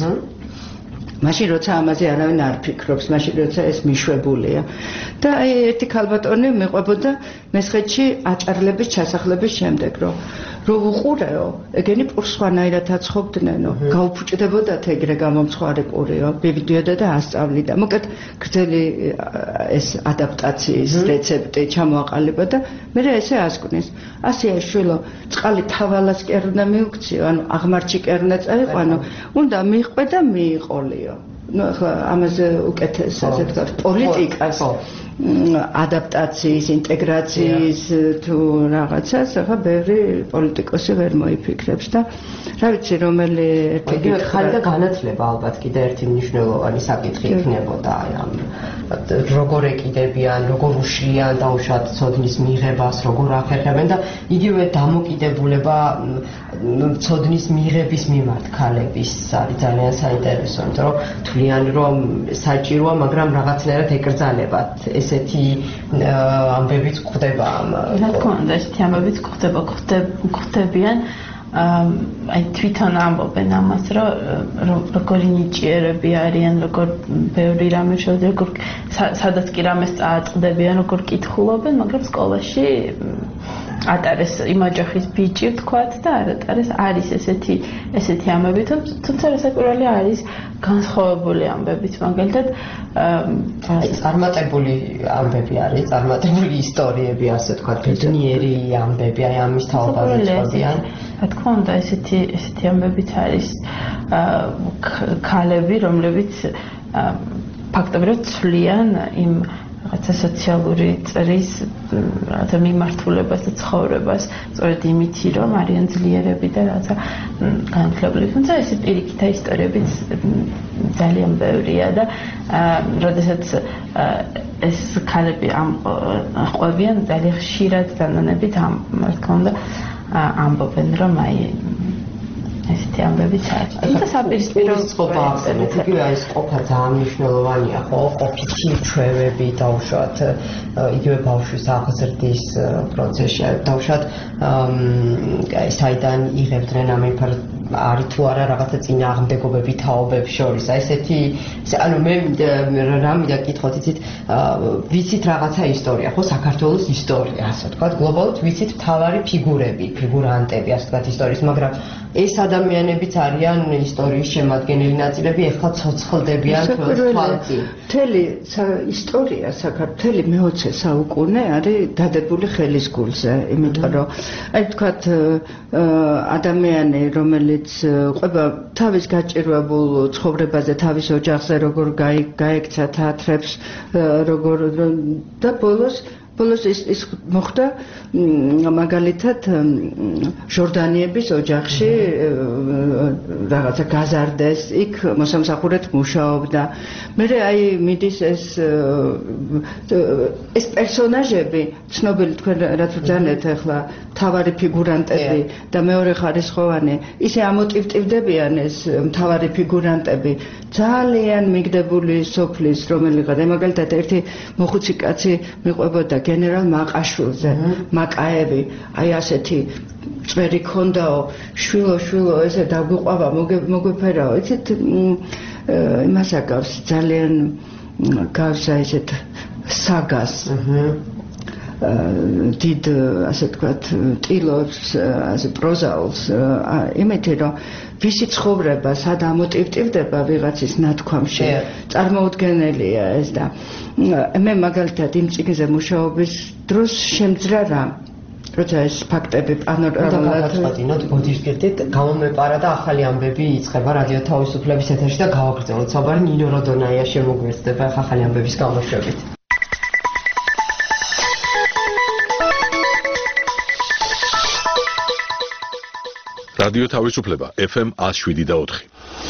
მაშინ როცა ამაზე არავინ არ ფიქრობს, მაშინ როცა ეს მიშვებულია. და აი ერთი ქალბატონი მეყვებოდა მესხეთში აჭარლების ჩასახლების შემდეგ, რომ უყურეო, ეგენი პურს სხვანაირად აცხობდნენო, გაუფუჭდებოდათ ეგრე გამომცხვარი პურიო, მივიდიოდა და ასწავლიდა. მოკლედ გრძელი ეს ადაპტაციის რეცეპტი ჩამოაყალიბა და მე ესე ასკვნის. ასეა შვილო, წყალი თავალას კი არ უნდა მიუქციო, ანუ აღმართში კი არ უნდა წაიყვანო, უნდა მიყვე და მიიყოლიო. ну ახლა ამაზე უკეთეს ასე ვთქვათ პოლიტიკას ადაპტაციის ინტეგრაციის თუ რაღაცას ახლა ბევრი პოლიტიკოსი ვერ მოიფიქრებს და რა ვიცი რომელი ერთი ხალი და განათლება ალბათ კიდე ერთი მნიშვნელოვანი საკითხი იქნებოდა ამ როგორ ეკიდებიან როგორ უშლიან დაუშვათ ცოდნის მიღებას როგორ ახერხებენ და იგივე დამოკიდებულება ცოდნის მიღების მიმართ ქალების არის ძალიან საინტერესო იმიტომ რომ თვლიან რომ საჭიროა მაგრამ რაღაცნაირად ეკრძალებათ ესეთი ამბებიც გვხდება რა თქმა უნდა ესეთი ამბებიც გვხდებიან აი თვითონ ამბობენ ამას რომ როგორი ნიჭიერები არიან როგორ ბევრი რამე შეუძლია როგორ სადაც კი რამეს წააწყდებიან როგორ კითხულობენ მაგრამ სკოლაში ატარეს იმაჯახის ბიჭი ვთქვათ და არ ატარეს არის ესეთი ამბები თუმცა რასაკვირველი არის განსხვავებული ამბებიც მაგალითად წარმატებული ამბები არის წარმატებული ისტორიები ასე ვთქვათ ბედნიერი ამბები აი ამის თაობაზე წოდიან რა თქმა უნდა ესეთი ამბებიც არის ქალები რომლებიც ფაქტობრივად ცვლიან იმ რაღაცა სოციალური წრის რაღაცა მიმართულებას და ცხოვრებას სწორედ იმითი რომ არიან ძლიერები და რაღაცა განათლებული თუმცა ეს პირიქითა ისტორიებიც ძალიან ბევრია და როდესაც ეს ქალები ყვებიან ძალიან ხშირად დანონებით რა თქმა უნდა ამბობენ რომ აი ესეთი ამბებიც არის. თუმცა საპირისპირო წყობა ახსენეთ, იგივე ეს ყოფა ძალიან მნიშვნელოვანია, ხო? ყოფითი ჩვევები დაუშვათ, იგივე ბავშვის აღზრდის პროცესში, დაუშვათ საიდან იღებდნენ ამ არის თუ არა რაღაცა წინააღმდეგობები თაობებს შორის. აი ესეთი ანუ მე რამიდან გითხოთ, იცით, ვიცით რაღაცა ისტორია, ხო, საქართველოს ისტორია, ასე ვთქვათ, გლობალურად ვიცით მთავარი ფიგურები, ფიგურანტები, ასე ვთქვათ, ისტორიის, მაგრამ ეს ადამიანებიც არიან ისტორიის შემადგენელი ნაწილები, ეხლა ცოცხლდებიან თვალწინ. მთელი ისტორია საქართველოს მე-20 საუკუნე არის დადებული ხელის გულზე, იმიტომ რომ აი ვთქვათ ადამიანი, რომელიც ყვება თავის გაჭირვებულ ცხოვრებაზე, თავის ოჯახზე, როგორ გაიქცა თეატრებს, როგორ და ბოლოს ბოლოს ის მოხდა მაგალითად ჟორდანიების ოჯახში რაღაცა გაზარდეს, იქ მოსამსახურედ მუშაობდა. მე აი მიდის ეს პერსონაჟები, ცნობილი თქვენ რაც ვძანეთ ახლა მთავარი ფიგურანტები და მეორე ხარისხოვანი, ისე ამოტივტივდებიან ეს მთავარი ფიგურანტები ძალიან მიგდებული სოფლის რომელიღაც. მაგალითად ერთი მოხუცი კაცი მიყვებოდა გენერალ მაყაშვილზე, მაკაევი, აი ასეთი წვერი ქონდაო, შვილო ესე დაგვიყვავა, მოგვეფერაო. იცით იმას აკავს ძალიან გავსა ესეთ საგას. დიდ ასე ვთქვათ ტილობს, ასე პროზაულს, იმითი რომ ვისი ცხოვრება სად ამოტივტივდება ვიღაცის ნათქვამში, წარმოუდგენელია ეს და მე მაგალითად იმ წიგნზე მუშაობის დროს შემძრა რა როცა ეს ფაქტები პანორამულად გადაწყვეტინოთ ბოდიშკირტით გამომეპარა და ახალი ამბები იწყება რადიო თავისუფლების ეთერში და გავაგრძელოთ საუბარი ნინო როდონაია შემოგვეცდება ახალი ამბების გამოშვებით. რადიო თავისუფლება FM 107.4.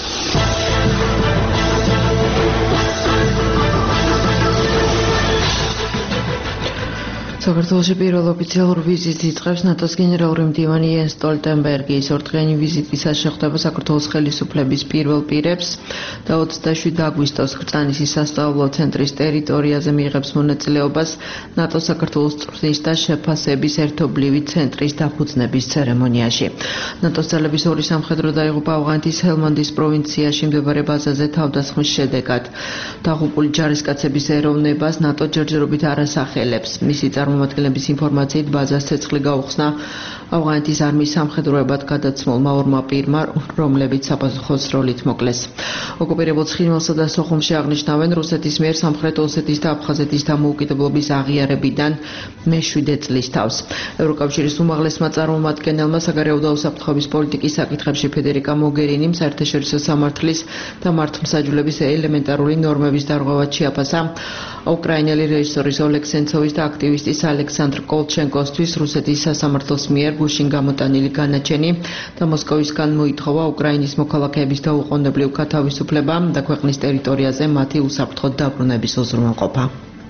საქართველოში პირველ ოფიციალურ ვიზიტს იწყებს ნატოს გენერალური მდივანი იენს სტოლტენბერგი. ის ორდღიანი ვიზიტისას შეხვდება საქართველოს ხელისუფლების პირველ პირებს და 27 აგვისტოს ქრწანისის სასწავლო ცენტრის ტერიტორიაზე მიიღებს მონაწილეობას ნატოს საქართველოს წვრთნის და შეფასების ერთობლივი ცენტრის დაფუძნების ცერემონიაში. ნატოს ძალების ორი სამხედრო დაიღუპა ავღანეთის ჰელმანდის პროვინციაში მდებარე ბაზაზე თავდასხმის შედეგად. დაღუპული ჯარისკაცების ეროვნებას ნატო ჯერჯერობით არ ასახელებს. მისი წარმომადგენლების ინფორმაციით ბაზას ცეცხლი გაუხსნა ავღანეთის არმიის სამხედროებად გადაცმულმა ორმა პირმა, რომლებიც საფასუხოს როლით მოკლეს. ოკუპირებულ ცხინვალსა და სოხუმში აღნიშნავენ რუსეთის მიერ სამხრეთ ოსეთის და აფხაზეთის დამოუკიდებლობის აღიარებიდან მე-7 წლის თავს. ევროკავშირის უმაღლესმა წარმომადგენელმა საგარეო და უსაფრთხოების პოლიტიკის საკითხებში ფედერიკა მოგერინიმ საერთაშორისო სამართლის და მართლმსაჯულების ელემენტარული ნორმების დარღვევად შეაფასა უკრაინელი რეჟისორის ოლეგ სენცოვის და აქტივისტის ალექსანდრ კოლჩენკოსთვის რუსეთის სასამართლოს მიერ გუშინ გამოტანილი განაჩენი და მოსკოვისგან მოითხოვა უკრაინის მოქალაქეების დაუყოვნებლივ გათავისუფლება და ქვეყნის ტერიტორიაზე მათი უსაფრთხოდ დაბრუნების უზრუნველყოფა.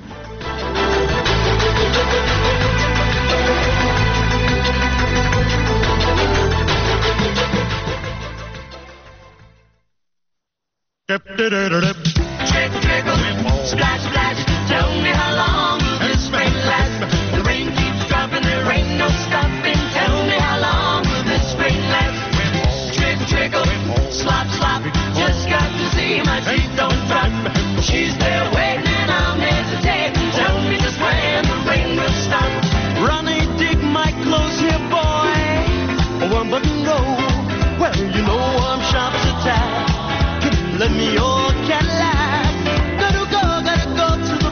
Splash, splash, tell me how long will this rain last? The rain keeps dropping, there ain't no stopping. Tell me how long will this rain last? Trickle, trickle, slop, slop. Just got to see my feet don't drop. She's there waiting and I'm hesitating. Tell me just when the rain will stop. Ronnie, dig my clothes here, boy. One button go. Well, you know I'm sharp as a tack. Let me your Cadillac. Gotta go to the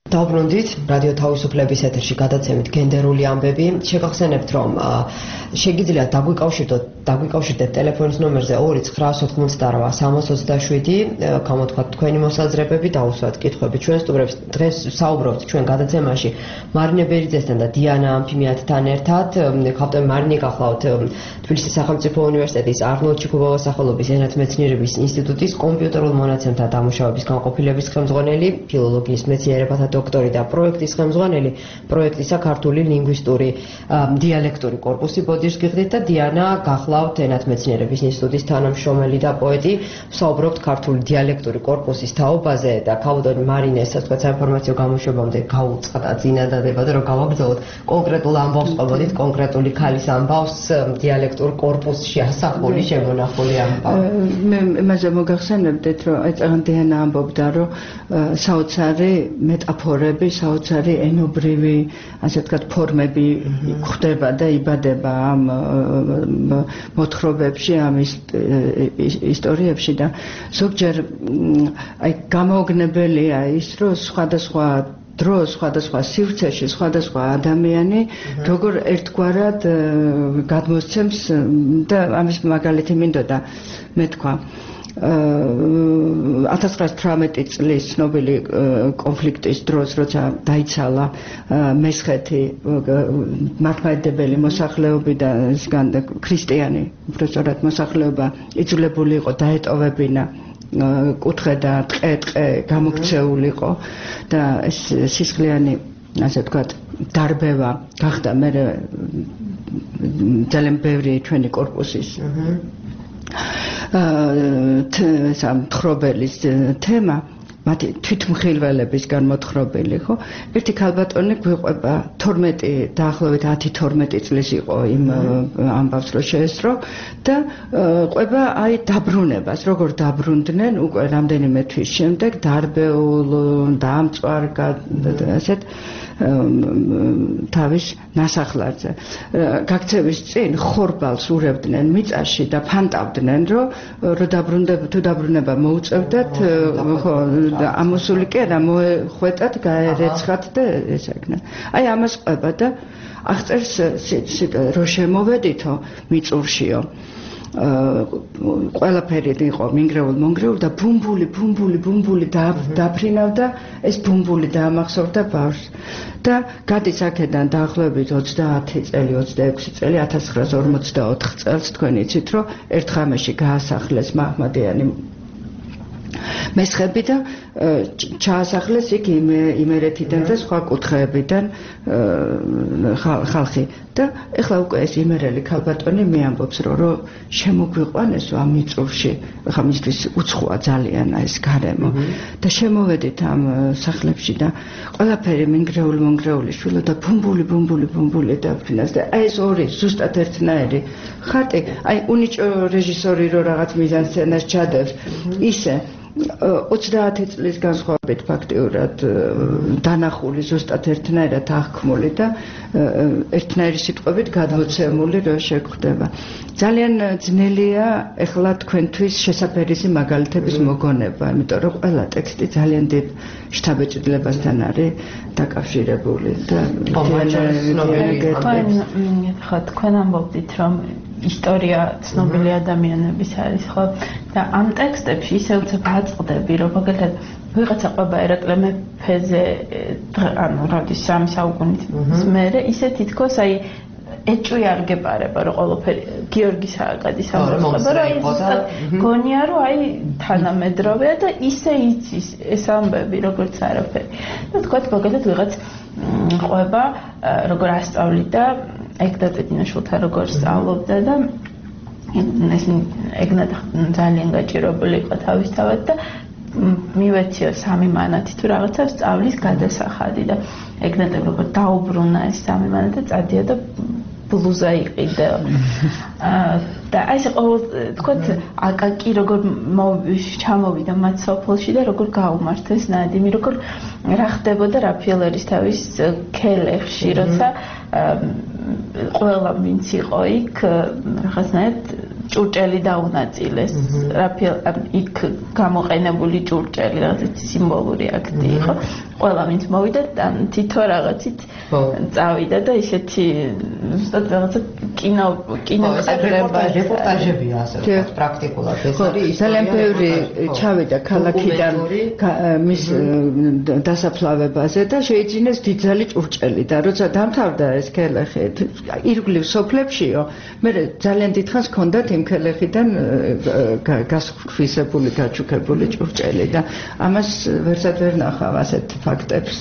დავბრუნდით რადიო თავისუფლების ეთერში გადაცემით გენდერული ამბები. შეგახსენებთ, რომ შეგიძლიათ დაგვიკავშირდეთ ტელეფონის ნომერზე 2988 გამოთქვათ თქვენი მოსაზრებები, დაუსვათ კითხვები ჩვენ სტუმრებს. დღეს საუბრობთ ჩვენ გადაცემაში მარინე ბერიძესთან და დიანა ამფიმიათთან ერთად. ხავტემ მარინე გახლავთ თბილისის სახელმწიფო უნივერსიტეტის არნოლდ ჩიქუბოვას სახელობის ენათმეცნიერების ინსტიტუტის კომპიუტერულ მონაცემთა დამუშავების განყოფილების ხელმძღვანელი, ფილოლოგიის მეცნიერებათა დოქტორი და პროექტის ხელმძღვანელი, პროექტისა ქართული ლინგვისტური დიალექტური კორპუსი ბოდიშს გიხდით და დიანა გახლავთ ენათმეცნიერების ინსტიტუტის თანამშრომელი და პოეტი. ვსაუბრობთ ქართული დიალექტური კორპუსის თაობაზე და ქავდონი მარინე საერთოდ საინფორმაციო გამოშვებამდე გაუწყდა წინადადება და რომ გავაგრძელოთ კონკრეტულ ამბავს ყვებოდით, კონკრეტული ქალის ამბავს დიალექტურ კორპუსში ასახული შემონახული ამბავი. მე იმაზე მოგახსენებდეთ, რომ აი წაღან დიანა ამბობდა, რომ საოცარი მეტაფორები, საოცარი ენობრივი, ასე ვთქვათ, ფორმები გვხვდება და იბადება ამ მოთხრობებში, ამ ისტორიებში და ზოგჯერ აი გამოუგნებელია ის, რომ სხვადასხვა დროს, სხვადასხვა სივრცეში, სხვადასხვა ადამიანი როგორ ერთგვარად გადმოსცემს და ამის მაგალითი მინდოდა მე თქვა 1918 წლის ცნობილი კონფლიქტის დროს, როცა დაიცალა მესხეთი მართლმადიდებელი მოსახლეობიდან ქრისტიანი, უბრალოდ მოსახლეობა იძულებული იყო დაეტოვებინა კუთხე და ტყე გამოქცეულიყო და ეს სისხლიანი, ასე ვთქვათ, დარბევა გახდა მე ძალიან ბევრი ჩვენი კორპუსის მთხრობელის თემა, მათი თვითმხილველებისგან მოთხრობილი, ხო? ერთი ქალბატონი გვიყვება 12 დაახლოებით 10-12 წლის იყო იმ ამბავს რო შეესწრო და ყვება აი დაბრუნებას, როგორ დაბრუნდნენ უკვე რამდენიმე თვის შემდეგ დარბეულ დამწვარ ასეთ თავის ნასახლარზე. გაქცევის წინ ხორბალს ურევდნენ მიწაში და ფანტავდნენ, რომ თუ დაბრუნება მოუწევდათ, ხო, ამოსული კი არა, მოეხვეტათ, გაერეცხათ და ესაგნან. აი ამას ყვება და აღწერს რომ შემოვედითო მიწურშიო. ყველაფერი იყო მინგრეულ და ბუმბული დაფრინავდა, ეს ბუმბული დაამახსოვრდა ბავშვს და გადის აქედან დაახლოებით 30 წელი, 26 წელი, 1944 წელს თქვენ იცით, რომ ერთ ღამეში გაასახლეს მაჰმადიანი მესხები და ჩაასახლეს იქ იმერეთიდან და სხვა კუთხეებიდან ხალხი და ეხლა უკვე ეს იმერელი ქალბატონი მე ამბობს, რომ შემოგვიყვანესო ამ მიწურში, ხა მისთვის უცხოა ძალიან ეს გარემო და შემოვედით ამ სახლებში და ყველაფერი მინგრეული შვილო და ბუმბული დაფრინავს და აი ეს ორი ზუსტად ერთნაირი ხატი, აი უნიჭო რეჟისორი რო რაღაც მიზანსცენას ჩადებს, ისე 30 წლის განსხვავებით ფაქტიურად დანახული ზუსტად ერთნაირად აღქმული და ერთნაირი სიტყვებით გადმოცემული რო შეგვხდება. ძალიან ძნელია ეხლა თქვენთვის შესაფერისი მაგალითების მოგონება, იმიტომ რომ ყველა ტექსტი ძალიან დიდ შთაბეჭდილებასთან არის დაკავშირებული და თქვენ ამბობთ, რომ ისტორია ცნობილი ადამიანების არის, ხო? და ამ ტექსტებში ისე უცებ აწყდები, რომ მაგალითად ვიღაცა ყვება ერაკლე მეფეზე, ანუ როდის 3 საუკუნით მერე, ისე თითქოს აი ეჭვი არ გეპარება, რომ ყველაფერი გიორგი სააკაძის ამბავსება, რომ აი ზუსტად გონია, რომ აი თანამედროვეა და ისე იცის ეს ამბები, როგორც არაფერი. და თქვათ მაგალითად ვიღაც ყვება, როგორ ასწავლიდა ეგნატედინაშვილთან როგორ სწავლობდა და ეს ეგნატ ძალიან გაჭირებული იყო თავისთავად და მივეციო 3 მანათი თუ რაღაცა სწავლის გადასახადი და ეგნატემ როგორ დაუბრუნა ეს 3 მანათი და წადიოდა ბლუზა იყიდა და აი ეს ყოველ თქვათ აკაკი როგორ ჩამოვიდა მათ სოფელში და როგორ გაუმართეს ნადიმი, როგორ რა ხდებოდა რაფიელერის თავის ქელეხში, როცა ყველა ვინც იყო იქ რაღაცნაირად ჭურჭელი დაუნაწილეს. იქ გამოყენებული ჭურჭელი რაღაც სიმბოლური აქტი იყო. ყველა ვინც მოვიდა თითო რაღაცით წავიდა და ისეთი ზუსტად რაღაცა კინორეპორტაჟებია ასე პრაქტიკულად ეს არის ძალიან ბევრი ჩავიდა ქალაქიდან მის დასაფლავებაზე და შეიძინეს დიდძალი ჭურჭელი და როცა დამთავრდა ეს ქელეხი ირგვლივ სოფლებშიო მე ძალიან დიდხანს ჰქონდათ იმ ქელეხიდან გასხვისებული გაჩუქებული ჭურჭელი და ამას ვერცად ვერ ნახავ ასეთ ფაქტებს.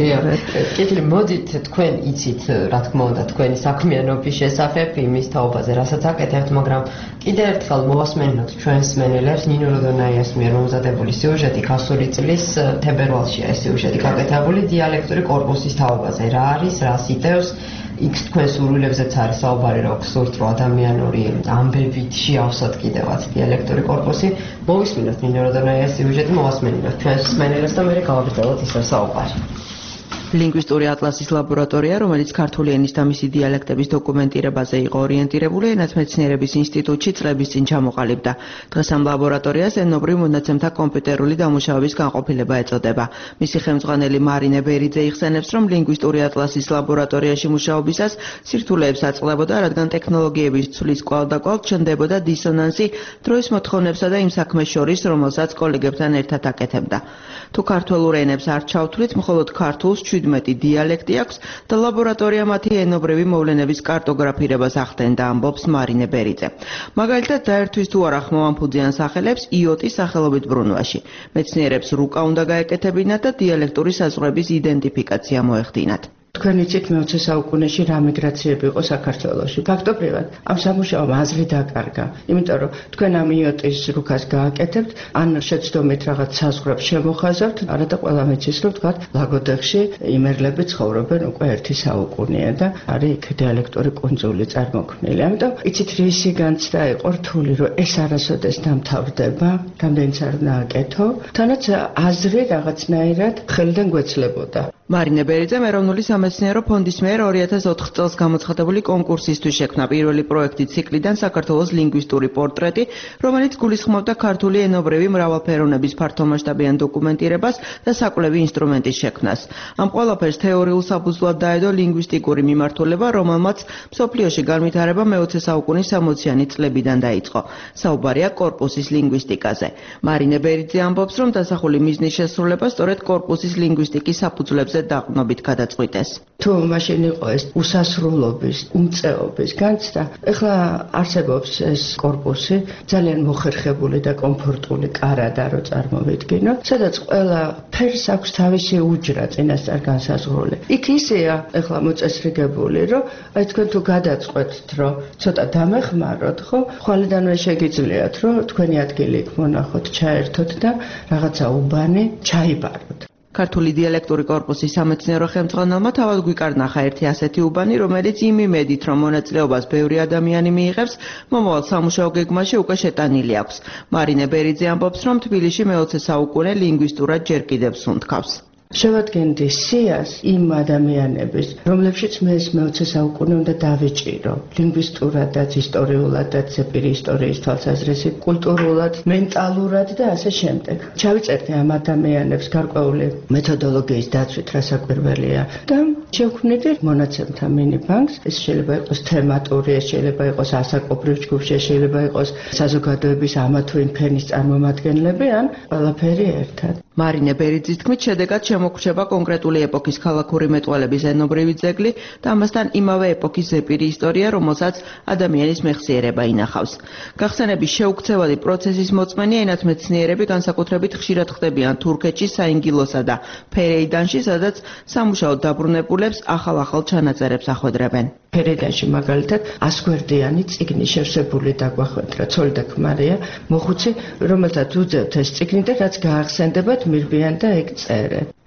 კეთილი, მოდით თქვენ იცით, რა თქმა უნდა, თქვენი საქმიანობის შესახებ იმის თაობაზე, რასაც აკეთებთ, მაგრამ კიდევ ერთხელ მოვასმენოთ ჩვენს მენელებს ნინო როდონაიას მიერ მომზადებული სიუჟეტი გასული წლის თებერვალშია ეს სიუჟეტი გაკეთებული დიალექტური კორპუსის თაობაზე. რა არის, რას იტევს? იქ თქვენ სურვილებზეც არის საუბარი, რომ გსურთ, რომ ადამიანური ამბებით შეავსოთ კიდევაც დიალექტური კორპუსი. მოვისმინოთ ნინო როდონაიას სიუჟეტი, მოვასმენოთ ჩვენს მენელებს და მე გავაგრძელოთ ისევ საუბარი. ლინგვისტური ატლასის ლაბორატორია, რომელიც ქართული ენის და მისი დიალექტების დოკუმენტირებაზე იყო ორიენტირებული, ენათმეცნიერების ინსტიტუტში წლების წინ ჩამოყალიბდა. დღეს ამ ლაბორატორიას ენობრივ მონაცემთა კომპიუტერული დამუშავების განყოფილება ეწოდება. მისი ხელმძღვანელი მარინე ბერიძე იხსენებს, რომ ლინგვისტური ატლასის ლაბორატორიაში მუშაობისას სირთულეებს აწყლებოდა, რადგან ტექნოლოგიების ცვლის კვალდაკვალ ჩნდებოდა დისონანსი დროის მოთხოვნებსა და იმ საქმეს შორის, რომელსაც კოლეგებთან ერთად აკეთებდა. თუ ქართველურ ენებს არ ჩავთვლით, მხოლოდ ქართულს 17 დიალექტი აქვს და ლაბორატორია მათი ენობრივი მოვლენების კარტოგრაფირებას ახდენდა, ამბობს მარინე ბერიძე. მაგალითად, დაერთვის თუ არა ხმოვანფუძიან სახელებს იოტის სახელობით ბრუნვაში. მეცნიერებს რუკა უნდა გაეკეთებინათ და დიალექტური საზღვრების იდენტიფიკაცია მოეხდინათ. თქვენ იცით მე-20 საუკუნეში რა მიგრაციები იყო საქართველოში. ფაქტობრივად ამ სამუშაომ აზრი დაკარგა, იმიტომ რომ თქვენ ამ იოტის რუკას გააკეთებთ, ან შეცდომით რაღაც საზღვრებს შემოხაზავთ, არადა ყველამ იცის, რომ თქვათ ლაგოდეხში იმერლები ცხოვრობენ უკვე 1 საუკუნეა და არის იქ დიალექტური კუნძული წარმოქმნილი. ამიტომ იცით რისი განცდა იყო რთული, რომ ეს არასოდეს დამთავრდება, რამდენიც არ დააკეთო, თანაც აზრი რაღაცნაირად ხელიდან გვეცლებოდა. მარინე ბერიძემ ეროვნული სამეცნიერო ფონდის მიერ 2004 წელს გამოცხადებული კონკურსისთვის შექმნა პირველი პროექტი ციკლიდან საქართველოს ლინგვისტური პორტრეტი, რომელიც გულისხმობდა ქართული ენობრივი მრავალფეროვნების ფართომასშტაბიან დოკუმენტირებას და საკვლევი ინსტრუმენტის შექმნას. ამ ყველაფერს თეორიულ საფუძვლად დაედო ლინგვისტიკური მიმართულება, რომელმაც მსოფლიოში განვითარება მე-20 საუკუნის 60-იანი წლებიდან დაიწყო. საუბარია კორპუსის ლინგვისტიკაზე. მარინე ბერიძე ამბობს, რომ დასახული მიზნის შესრულება სწორედ კორპუსის ლინგვისტიკის საფუძვლებზე დაყრდნობით გადაწყვიტეს. თუ მაშინ იყო ეს უსასრულობის, უმწეობის განცდა, ეხლა არსებობს ეს კორპუსი, ძალიან მოხერხებული და კომფორტული კარადა რო წარმოვიდგინოთ, სადაც ყველა ფერს აქვს თავისი უჯრა წინასწარ განსაზღვრული. იქ ისეა ეხლა მოწესრიგებული, რომ აი თქვენ თუ გადაწყვეტთ, რომ ცოტა დამეხმაროთ, ხო, ხვალიდანვე შეგიძლიათ, რომ თქვენი ადგილი იქ მონახოთ, ჩაერთოთ და რაღაცა უბანი ჩაიბაროთ. ქართული დიალექტური კორპუსის სამეცნიერო ხელმძღვანელმა თავად გვიკარნახა ერთი ასეთი უბანი, რომელიც იმ იმედით, რომ მონაწილეობას ბევრი ადამიანი მიიღებს, მომავალ სამუშაო გეგმაში უკვე შეტანილი აქვს. მარინე ბერიძე ამბობს, რომ თბილისში მე-20 საუკუნე ლინგვისტურად ჯერ კიდევ სუნთქავს. შევადგენდი სიას იმ ადამიანების, რომლებშიც მე ეს მე-20 საუკუნე უნდა დავეჭირო. ლინგვისტურადაც, ისტორიულადაც, ზეპირი ისტორიის თვალსაზრისით, კულტურულად, მენტალურად და ასე შემდეგ. ჩავიწერდი ამ ადამიანებს გარკვეული მეთოდოლოგიის დაცვით, რა საკვირველია და შევქმნიდი მონაცემთა მინიბანკს. ეს შეიძლება იყოს თემატური, ეს შეიძლება იყოს ასაკობრივ ჯგუფში, შეიძლება იყოს საზოგადოების ამა თუ იმ ფენის წარმომადგენლები, ან ყველაფერი ერთად. მარინე ბერიძის თქმით, შედეგად შემოგრჩება კონკრეტული ეპოქის ქალაქური მეტყველების ენობრივი ძეგლი და ამასთან იმავე ეპოქის ზეპირი ისტორია, რომელსაც ადამიანის მეხსიერება ინახავს. გახსენების შეუქცევადი პროცესის მოწმენი ენათმეცნიერები განსაკუთრებით ხშირად ხდებიან თურქეთში, საინგილოსა და ფერეიდანში, სადაც სამუშაოდ დაბრუნებულებს ახალ-ახალ ჩანაწერებს ახვედრებენ. ფერეიდანში მაგალითად 100 გვერდიანი წიგნი შევსებული დაგვახვედრა, ცოლი და ქმარია, მოხუცი, რომელთაც უძევთ ეს წიგნი და რაც გაახსენდებათ მირბიან და ეგ წერე.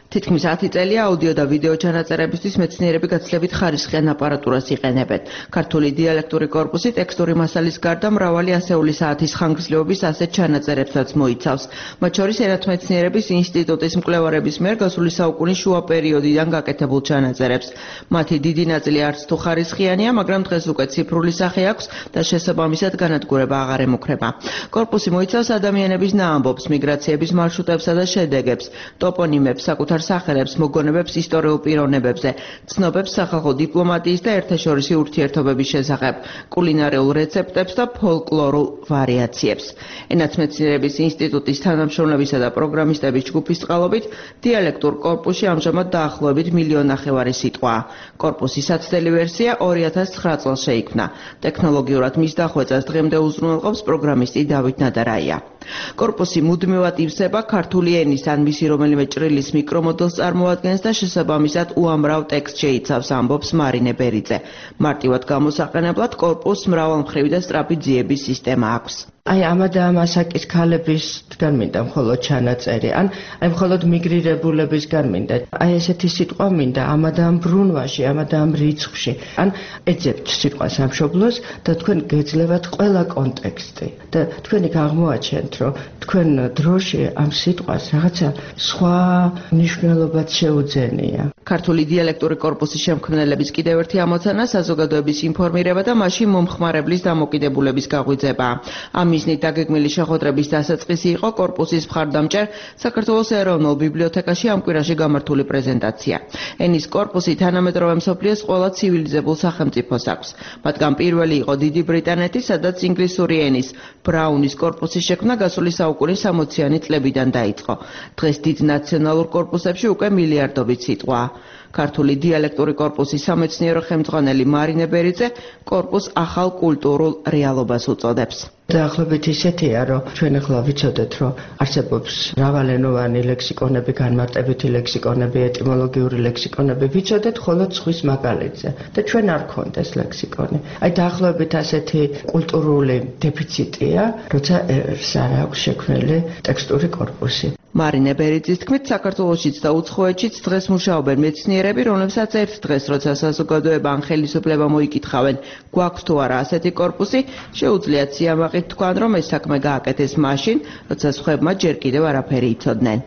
თითქმის 10 წელია აუდიო და ვიდეო ჩანაწერებისთვის მეცნიერები გაცილებით ხარისხიან აპარატურას იყენებენ. ქართული დიალექტური კორპუსი ტექსტური მასალის გარდა მრავალი ასეული საათის ხანგრძლივობის ასეთ ჩანაწერებსაც მოიცავს. მათ შორის ენათმეცნიერების ინსტიტუტის მკვლევარების მიერ გასული საუკუნის შუა პერიოდიდან გაკეთებულ ჩანაწერებს. მათი დიდი ნაწილი არც თუ ხარისხიანია, მაგრამ დღეს უკვე ციფრული სახე აქვს და შესაბამისად განადგურება აღარ ემუქრება. კორპუსი მოიცავს ადამიანების ნაამბობს, მიგრაციების მარშრუტებსა და შედეგებს, ტოპონიმებს, საკუთარ სახელებს, მოგონებებს ისტორიულ პიროვნებებზე, ცნობებს სახალხო დიპლომატიის და ერთაშორისი ურთიერთობების შესახებ, კულინარიულ რეცეპტებს და ფოლკლორულ ვარიაციებს. ენათმეცნიერების ინსტიტუტის თანამშრომლებისა და პროგრამისტების ჯგუფის წყალობით დიალექტურ კორპუსში ამჟამად დაახლოებით 1,5 მილიონი სიტყვაა. კორპუსის საცდელი ვერსია 2009 წელს შეიქმნა. ტექნოლოგიურად მის დახვეწას დღემდე უზრუნველყოფს პროგრამისტი დავით ნადარაია. კორპუსი მუდმივად ივსება ქართული ენის ან მისი რომელიმე ჭრილის მიკრომოდელს წარმოადგენს და შესაბამისად უამრავ ტექსტს შეიცავს, ამბობს მარინე ბერიძე. მარტივად გამოსაყენებლად კორპუსს მრავალმხრივი და სწრაფი ძიების სისტემა აქვს. აი ამა და ამ ასაკის ქალებისგან მინდა მხოლოდ ჩანაწერი, ან აი მხოლოდ მიგრირებულებისგან მინდა. აი ესეთი სიტყვა მინდა ამა და ამ ბრუნვაში, ამა და ამ რიცხვში. ან ეძებთ სიტყვას სამშობლოს და თქვენ გეძლევათ ყველა კონტექსტი და თქვენი აღმოაჩენთ, რომ თქვენ დროში ამ სიტყვას რაღაცა სხვა მნიშვნელობაც შეუძენია. ქართული დიალექტური კორპუსის შემქმნელების კიდევ ერთი ამოცანა საზოგადოების ინფორმირება და მასში მომხმარებლის დამოკიდებულების გაღვიძება. ამ მიზნით დაგეგმილი შეხვედრების დასაწყისი იყო კორპუსის მხარდამჭერ საქართველოს ეროვნულ ბიბლიოთეკაში ამ კვირაში გამართული პრეზენტაცია. ენის კორპუსი თანამედროვე მსოფლიოს ყველა ცივილიზებულ სახელმწიფოს აქვს. მათგან პირველი იყო დიდი ბრიტანეთი, სადაც ინგლისური ენის ბრაუნის კორპუსის შექმნა გასული საუკუნის 60-იანი წლებიდან დაიწყო. დღეს დიდ ნაციონალურ კორპუსებში უკვე მილიარდობით სიტყვაა. ქართული დიალექტური კორპუსის სამეცნიერო ხელმძღვანელი მარინე ბერიძე კორპუსს ახალ კულტურულ რეალობას უწოდებს. დაახლოებით ისეთია, რომ ჩვენ ახლა ვიცოდეთ, რომ არსებობს მრავალენოვანი ლექსიკონები, განმარტებითი ლექსიკონები, ეტიმოლოგიური ლექსიკონები, ვიცოდეთ მხოლოდ ზღვის მაგალითზე და ჩვენ არ გქონდეს ლექსიკონი. აი დაახლოებით ასეთი კულტურული დეფიციტია, როცა ერს არ აქვს შექმნილი ტექსტური კორპუსი. მარინე ბერიძის თქმით, საქართველოშიც და უცხოეთშიც დღეს მუშაობენ მეცნიერები, რომლებსაც ერთ დღეს, როცა საზოგადოება ან ხელისუფლება მოიკითხავენ, გვაქვს თუ არა ასეთი კორპუსი, შეუძლიათ სიამაყით თქვან, რომ ეს საქმე გააკეთეს მაშინ, როცა სხვებმა ჯერ კიდევ არაფერი იცოდნენ.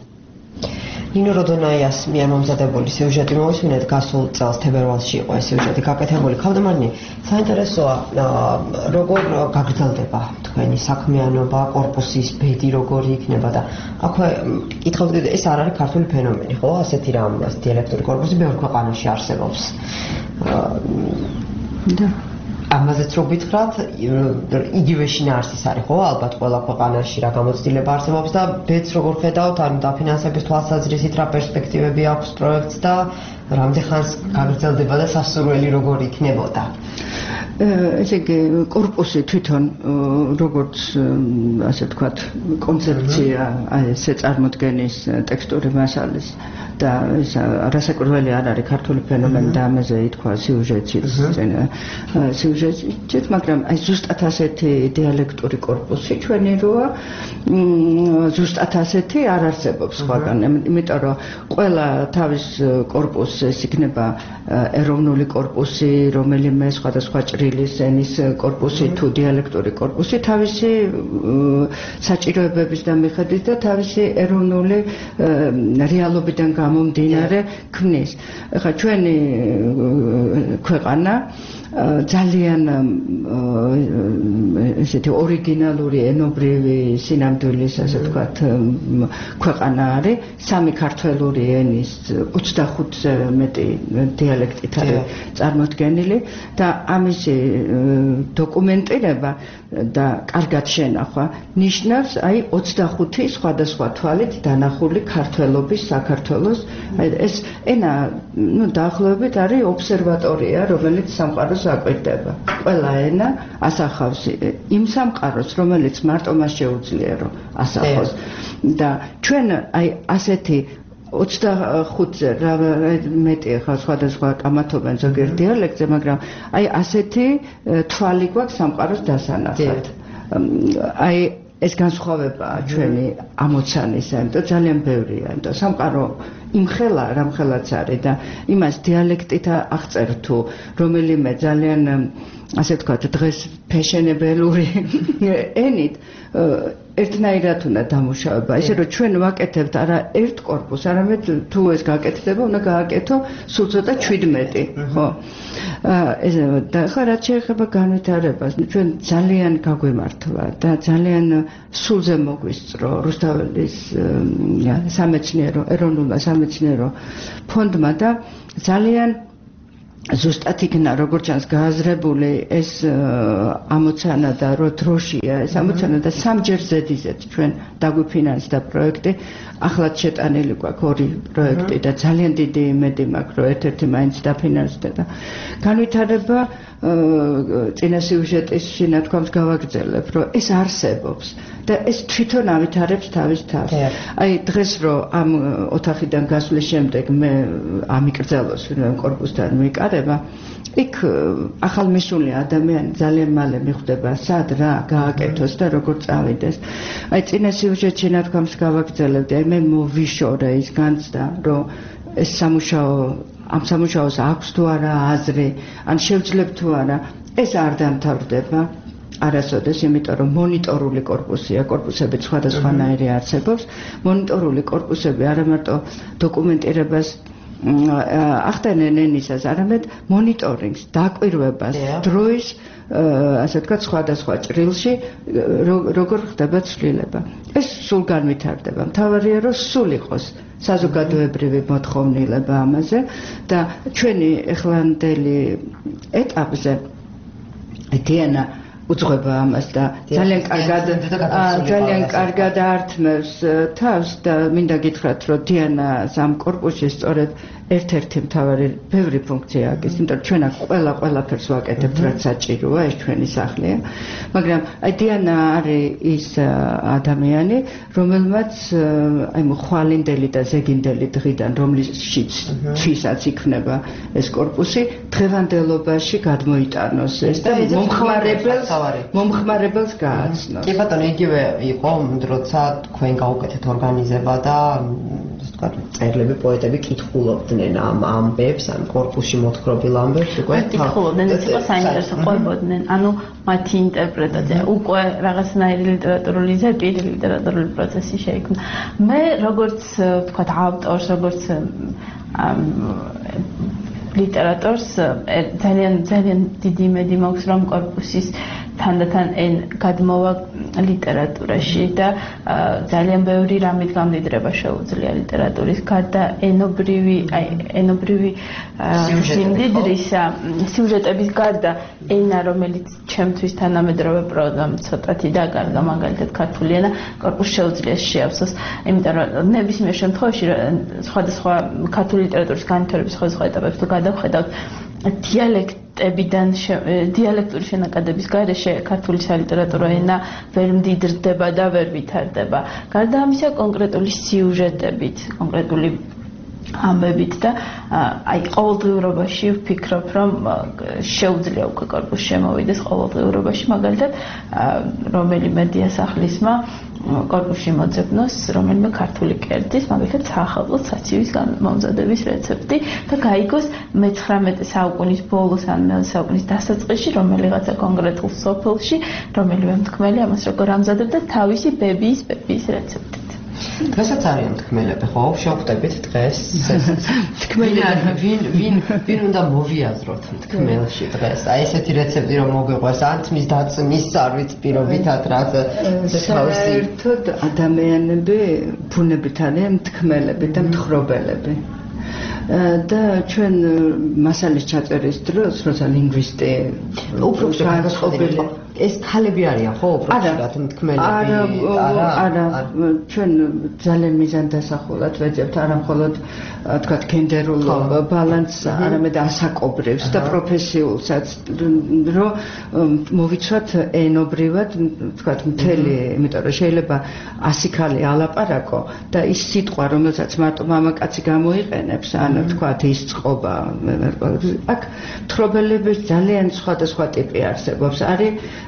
ნინო როდონაიას მიერ მომზადებული სიუჟეტი მოვისმინეთ გასულ წელს თებერვალში იყო ეს სიუჟეტი გაკეთებული. ხავდემარნი, საინტერესოა, როგორ გაგრძელდება თქვენი საქმიანობა, კორპუსის ბედი როგორი იქნება და აქვე კითხავთ, ეს არ არის ქართული ფენომენი, ხო? ასეთი რამ დიალექტური კორპუსი ბევრ ქვეყანაში არსებობს. და ამაზეც რო გითხრათ, იგივე შინაარსის არის, ხო? ალბათ ყველა ქვეყანაში რა გამოცდილება არსებობს და ბედს როგორ ხედავთ, ანუ დაფინანსების თვალსაზრისით რა პერსპექტივები აქვს პროექტს და რამდენ ხანს გაგრძელდება და სასურველი როგორი იქნებოდა? ესე იგი კორპუსი თვითონ როგორც ასე ვთქვათ კონცეფცია აი ესე წარმოდგენის ტექსტური მასალის და ეს არასაკურველი არ არის ქართული ფენომენი და ამაზე ითქვა სიუჟეტით, მაგრამ აი ზუსტად ასეთი დიალექტური კორპუსი ჩვენი როა ზუსტად ასეთი არ არსებობს სხვაგან, იმიტომ რომ ყველა თავის კორპუსს იქნება ეროვნული კორპუსი, რომელიმე სხვადასხვა ჭრილის ენის კორპუსი თუ დიალექტური კორპუსი თავისი საჭიროებების და მიხედვით და თავისი ეროვნული რეალობიდან გამომდინარე ქმნის. ახლა ჩვენი ქვეყანა ძალიან ესეთი ორიგინალური ენობრივი სინამდვილის ასე ვთქვათ ქვეყანა არის. სამი ქართველური ენის 25-ზე მეტი დიალექტით არის წარმოდგენილი და ამისი დოკუმენტირება და კარგად შენახვა ნიშნავს აი 25 სხვადასხვა თვალით დანახული ქართველობის საქართველოს ეს ენა დაახლოებით არის ობსერვატორია, რომელიც სამყაროს აკვირდება. ყველა ენა ასახავს იმ სამყაროს, რომელიც მარტო მას შეუძლია რომ ასახოს და ჩვენ აი ასეთი 25-ზე მეტი ხარ სხვადასხვა კამათობენ ზოგიერთ დიალექტზე, მაგრამ აი ასეთი თვალი გვაქვს სამყაროს დასანახად. აი ეს განსხვავებაა ჩვენი ამოცანისა, იმიტომ ძალიან ბევრია, იმიტომ სამყარო იმხელა რამხელაც არის და იმას დიალექტით აღწერ თუ რომელიმე ძალიან ასე ვთქვათ დღეს ფეშენებელური ენით ერთნაირად უნდა დამუშავება. ისე რომ ჩვენ ვაკეთებთ არა ერთ კორპუსს, არამედ თუ ეს გაკეთდება, უნდა გააკეთო სულ ცოტა 17, ხო? და ხა რაც შეეხება განვითარებას, ჩვენ ძალიან გაგვემართლა და ძალიან სულზე მოგვისწრო რუსთაველის ეროვნულმა სამეცნიერო ფონდმა და ძალიან ზუსტად იქნა როგორც ჩანს გააზრებული ეს ამოცანა და რო დროშია ეს ამოცანა და სამჯერ ზედიზეთ ჩვენ დაგვიფინანსდა პროექტი ახლაც შეტანილი გვაქვს ორი პროექტი და ძალიან დიდი იმედი მაქვს რომ ერთ-ერთი მაინც დაფინანსდა და განვითარება წინა სიუჟეტის შინათქვამს გავაგრძელებ რომ ეს არსებობს და ეს თვითონ ავითარებს თავის თავს. აი დღეს რომ ამ ოთახიდან გასვლის შემდეგ მე ამიკრძალოს ვინმე კორპუსთან მიკარება იქ ახალმისული ადამიანი ძალიან მალე მიხვდება სად რა გააკეთოს და როგორ წავიდეს. აი წინა სიუჟეტში ნათქვამს გავაგრძელებდი, აი მე მოვიშორე ის განცდა რომ ეს ამ სამუშაოს აქვს თუ არა აზრი, ან შევძლებ თუ არა, ეს არ დამთავრდება. არასოდეს, იმიტომ რომ მონიტორული კორპუსია, კორპუსები სხვადასხვანაირი არსებობს. მონიტორული კორპუსები არა მარტო დოკუმენტირებას ახდენენ ენისას, არამედ მონიტორინგს, დაკვირვებას, დროის ასე ვთქვათ სხვადასხვა ჭრილში როგორ ხდება ცვლილება. ეს სულ განვითარდება. მთავარია რომ სულ იყოს საზოგადოებრივი მოთხოვნილება ამაზე და ჩვენი ეხლანდელი ეტაპზე დიანა უძღვება ამას და ძალიან კარგად ართმევს თავს და მინდა გითხრათ რომ დიანას ამ კორპუსში სწორედ ერთ-ერთი მთავარი ბევრი ფუნქცია აქვს, იმიტომ რომ ჩვენ აქ ყველაფერს ვაკეთებთ, რაც საჭიროა, ეს ჩვენი სახლია. მაგრამ აი დიანა არის ის ადამიანი, რომელმაც აი ხვალინდელი და ზეგინდელი დღიდან, რომლისშიც იქნება ეს კორპუსი, დღევანდელობაში გადმოიტანოს ეს და მომხმარებელს გააცნოს. კი ბატონო, იგივე იყო, როცა თქვენ გაუკეთეთ ორგანიზება და წერლები, პოეტები კითხულობდნენ ამ ამბებს, ამ კორპუსში მოთხრობილ ამბებს, უკვე კითხულობდნენ, ეს იყო საინტერესო ყვებოდნენ, ანუ მათი ინტერპრეტაცია, უკვე რაღაცნაირი ლიტერატურული ზეპირი, ლიტერატურული პროცესი შეიქმნა. მე როგორც ვთქვათ ავტორს, როგორც ლიტერატორს ძალიან დიდი იმედი მაქვს, რომ კორპუსის თანდათან გადმოვა ლიტერატურაში და ძალიან ბევრი რამით გამდიდრება შეუძლია ლიტერატურის გარდა ენობრივი სიმდიდრისა სიუჟეტების გარდა ენა რომელიც ჩემთვის თანამედროვე პროზამ ცოტათი დაკარგა მაგალითად ქართული ენა კორპუსს შეუძლია შეავსოს იმიტომ რომ ნებისმიერ შემთხვევაში სხვადასხვა ქართული ლიტერატურის განვითარების სხვადასხვა ეტაპებს თუ გადავხედავთ დიალექტური შენაკადების გარეშე ქართული სალიტერატურო ენა ვერ მდიდრდება და ვერ ვითარდება. გარდა ამისა კონკრეტული სიუჟეტებით, კონკრეტული ამბებით და აი ყოველდღიურობაში ვფიქრობ, რომ შეუძლია უკვე კორპუსს შემოვიდეს ყოველდღიურობაში, მაგალითად რომელიმე დიასახლისმა კორპუსში მოძებნოს რომელიმე ქართული კერძის, მაგალითად საახალწლო საცივის მომზადების რეცეპტი და გაიგოს მე-19 საუკუნის ბოლოს ან მე-20 საუკუნის დასაწყისში რომელიღაცა კონკრეტულ სოფელში რომელიმე მთქმელი ამას როგორ ამზადებდა თავისი ბებიის რეცეპტით. დღესაც არიან მთქმელები, ხო? შევხვდებით დღეს. ვინ უნდა მოვიაზროთ მთქმელში დღეს? აი ესეთი რეცეპტი რომ მოგეყვეს, ანთმის დაწნის სარვით პირობითად რაც საერთოდ ადამიანები ბუნებით არიან მთქმელები და მთხრობელები. და ჩვენ მასალის ჩაწერის დროს, როცა ლინგვისტი უფრო განსხვავებული ეს ქალები არიან ხო უბრალოდ მთქმელები არა ჩვენ ძალიან მიზანდასახულად ვეძებთ არა მხოლოდ თქვათ გენდერულ ბალანსს არამედ ასაკობრივს და პროფესიულსაც რომ მოვიცვათ ენობრივად თქვათ მთელი იმიტომ რომ შეიძლება 100 ქალი ალაპარაკო და ის სიტყვა რომელსაც მარტო მამაკაცი გამოიყენებს ან თქვათ ის წყობა აქ მთხრობელების ძალიან სხვადასხვა ტიპი არსებობს არის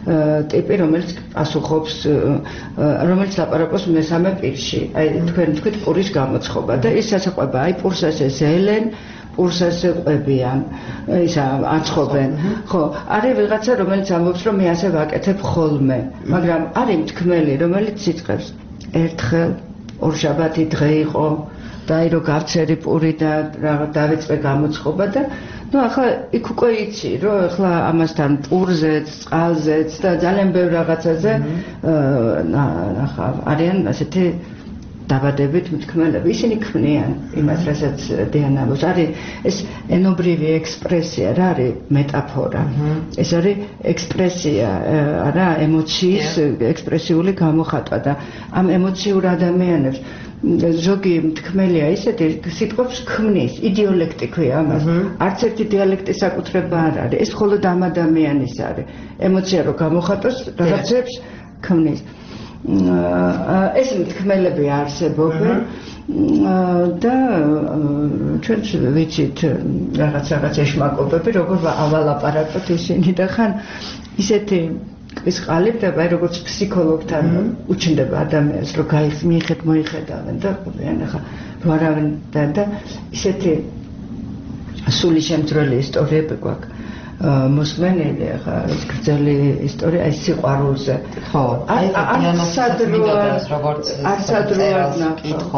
ტიპი, რომელიც პასუხობს, რომელიც ლაპარაკობს მესამე პირში. აი თქვენ თქვით პურის გამოცხობა და ის ასაყვება, აი პურს ასე ზელენ პურს ასე ყვებიან, ისა აცხობენ. ხო, არის ვიღაცა, რომელიც ამბობს, რომ მე ასე ვაკეთებ ხოლმე, მაგრამ არის მთქმელი, რომელიც იწყებს ერთხელ ორშაბათი დღე იყო და აი რო გავცერი პური და რაღაც დავიწყე გამოცხობა და ნუ ახლა იქ უკვე იცი რომ ახლა ამასთან პურზეც, წყალზეც და ძალიან ბევრ რაღაცაზე ახლა არიან ასეთი დაბადებით მთქმელები. ისინი ქმნიან იმას, რასაც დიანა ამბობს. არის ეს ენობრივი ექსპრესია, რა არის მეტაფორა. ეს არის ექსპრესია, არა ემოციის ექსპრესიული გამოხატვა და ამ ემოციურ ადამიანებს ზოგი მთქმელია ისეთი სიტყვებს ქმნის, იდიოლექტი ქვია ამას. არც ერთი დიალექტის საკუთრება არ არის. ეს მხოლოდ ამ ადამიანის არის. ემოცია რო გამოხატოს, რაღაცებს ქმნის. ეს მთქმელები არსებობენ და ჩვენც ვიცით რაღაც ეშმაკობები, როგორ ავალაპარაკოთ ისინი და ხან ისეთი ის ყალიბდება, როგორც ფსიქოლოგთან უჩნდება ადამიანს, რომ მიიხედ მოიხედავენ და ყვებიან ახლა რო არავინ და ისეთი სული შემძრელი ისტორიები გვაქვს. მოსმენელი ახლა ეს გრძელი ისტორია ის სიყვარულზე. ხო, არცადროა კითხო.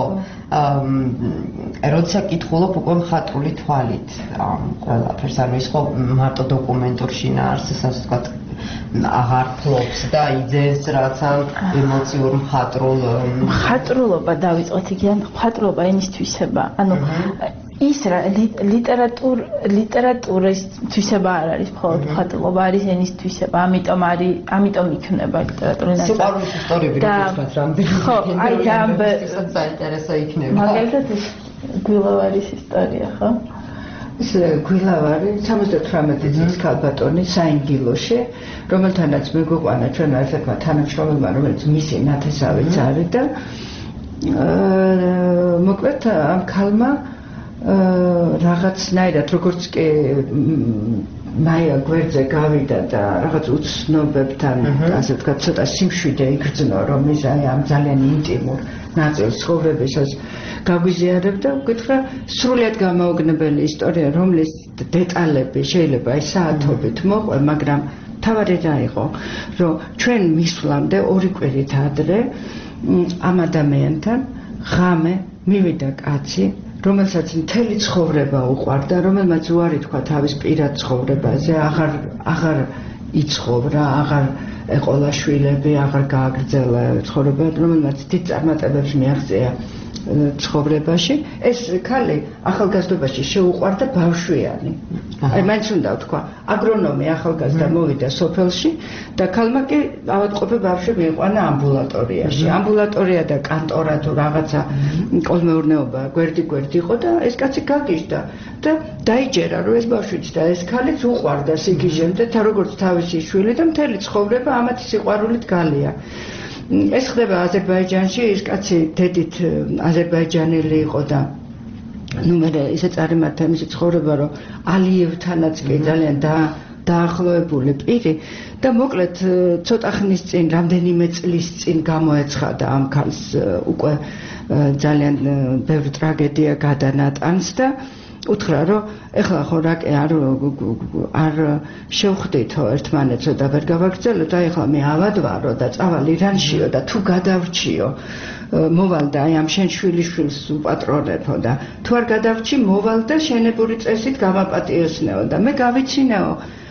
როცა კითხულობ უკვე მხატვრული თვალით ყველაფერს, ანუ ის ხო მარტო დოკუმენტურ შინაარსს, ასე ვთქვათ, აღარ ფლობს და იძენს რაც ამ ემოციურ მხატვრულობა დავიწყოთ იქიდან, მხატვრულობა ენისთვისება. ანუ ის რა ლიტერატურის თვისება არ არის მხოლოდ მხატვრობა, არის ენისთვისება, ამიტომ იქნება ლიტერატურული ნაწილი. სიყვარულის ისტორიები როგორც რამდენი ხო, აი და საინტერესო იქნება. მაგალითად ეს გვილავარის ისტორია, ხო? ეს გვილავარი 78 წლის ქალბატონი საინგილოში, რომელთანაც მეგვიყვანა ჩვენ ერთმა თანამშრომელმა, რომელიც მისი ნათესავიც არის და მოკლედ ამ ქალმა რაღაცნაირად როგორც კი მაია გვერდზე გავიდა და რაღაც უცნობებთან ასე ვთქვათ ცოტა სიმშვიდე იგრძნო რომ ის აი ამ ძალიან ინტიმურ ნაწილს ცხოვრებისას გაგვიზიარებდა ვკითხა სრულიად გამაოგნებელი ისტორია რომლის დეტალები შეიძლება აი საათობით მოყვე მაგრამ თავარი რა იყო რომ ჩვენ მისვლამდე ორი კვირით ადრე ამ ადამიანთან ღამე მივიდა კაცი რომელსაც მთელი ცხოვრება უყვარდა, რომელმაც უარი თქვა თავის პირად ცხოვრებაზე, აღარ იცხოვრა, აღარ ეყოლა შვილები, აღარ გააგრძელა ცხოვრება, რომელმაც დიდ წარმატებებს მიაღწია ცხოვრებაში. ეს ქალი ახალგაზრდობაში შეუყვარდა ბავშვიანი. აი მაინც უნდა ვთქვა, აგრონომი ახალგაზრდა მოვიდა სოფელში და ქალმა კი ავადმყოფი ბავშვი მიიყვანა ამბულატორიაში. ამბულატორია და კანტორა თუ რაღაცა კოლმეურნეობა გვერდი იყო და ეს კაცი გაგიჟდა და დაიჯერა რომ ეს ბავშვიც და ეს ქალიც უყვარდა სიგიჟემდე როგორც თავისი შვილი და მთელი ცხოვრება ამათი სიყვარულით გალია. ეს ხდება აზერბაიჯანში, ეს კაცი დედით აზერბაიჯანელი იყო და ნუ მე ისე წარიმართა მისი ცხოვრება რომ ალიევთანაც კი ძალიან დაახლოებული პირი და მოკლედ ცოტა ხნის წინ რამდენიმე წლის წინ გამოეცხადა ამ ქალს უკვე ძალიან ბევრი ტრაგედია გადანატანს და უთხრა რომ ეხლა ხო რა კი არ შევხვდითო ერთმანეთსო და ვერ გავაგრძელოთ და ეხლა მე ავადვარო და წავალ ირანშიო და თუ გადავრჩიო მოვალ და აი ამ შენ შვილიშვილს უპატრონებო და თუ არ გადავრჩი მოვალ და შენებური წესით გამაპატიოსნეო და მე გავიცინეო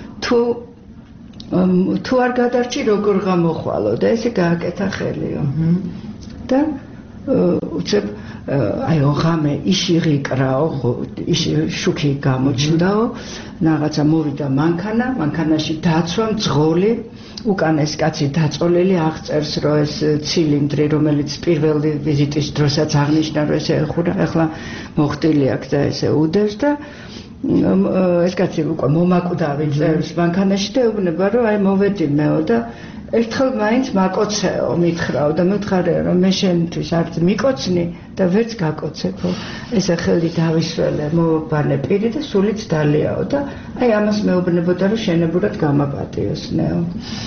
თუ არ გადარჩი როგორ გამოხვალო და ესე გააკეთა ხელიო და უცებ აი ღამე იშიღიკრაო ისი შუქი გამოჩნდაო რაღაცა მოვიდა მანქანაში დაცვა მძღოლი უკან ეს კაცი დაწოლილი აღწერს რომ ეს ცილინდრი რომელიც პირველი ვიზიტის დროსაც აღნიშნა რომ ესე ეხურა ახლა მოხდილი აქვს და ესე უდევს და ეს კაცი უკვე მომაკვდავი წერს მანქანაში და ეუბნება რომ აი მოვედი მეო და ერთხელ მაინც მაკოცეო მითხრაო და მითხარეო რომ მე შენთვის არც მიკოცნი და ვერც გაკოცებო ესე ხელი დავისველე მოვაბანე პირი და სულიც დალიაო და აი ამას მეუბნებოდა რომ შენებურად გამაპატიოსნეო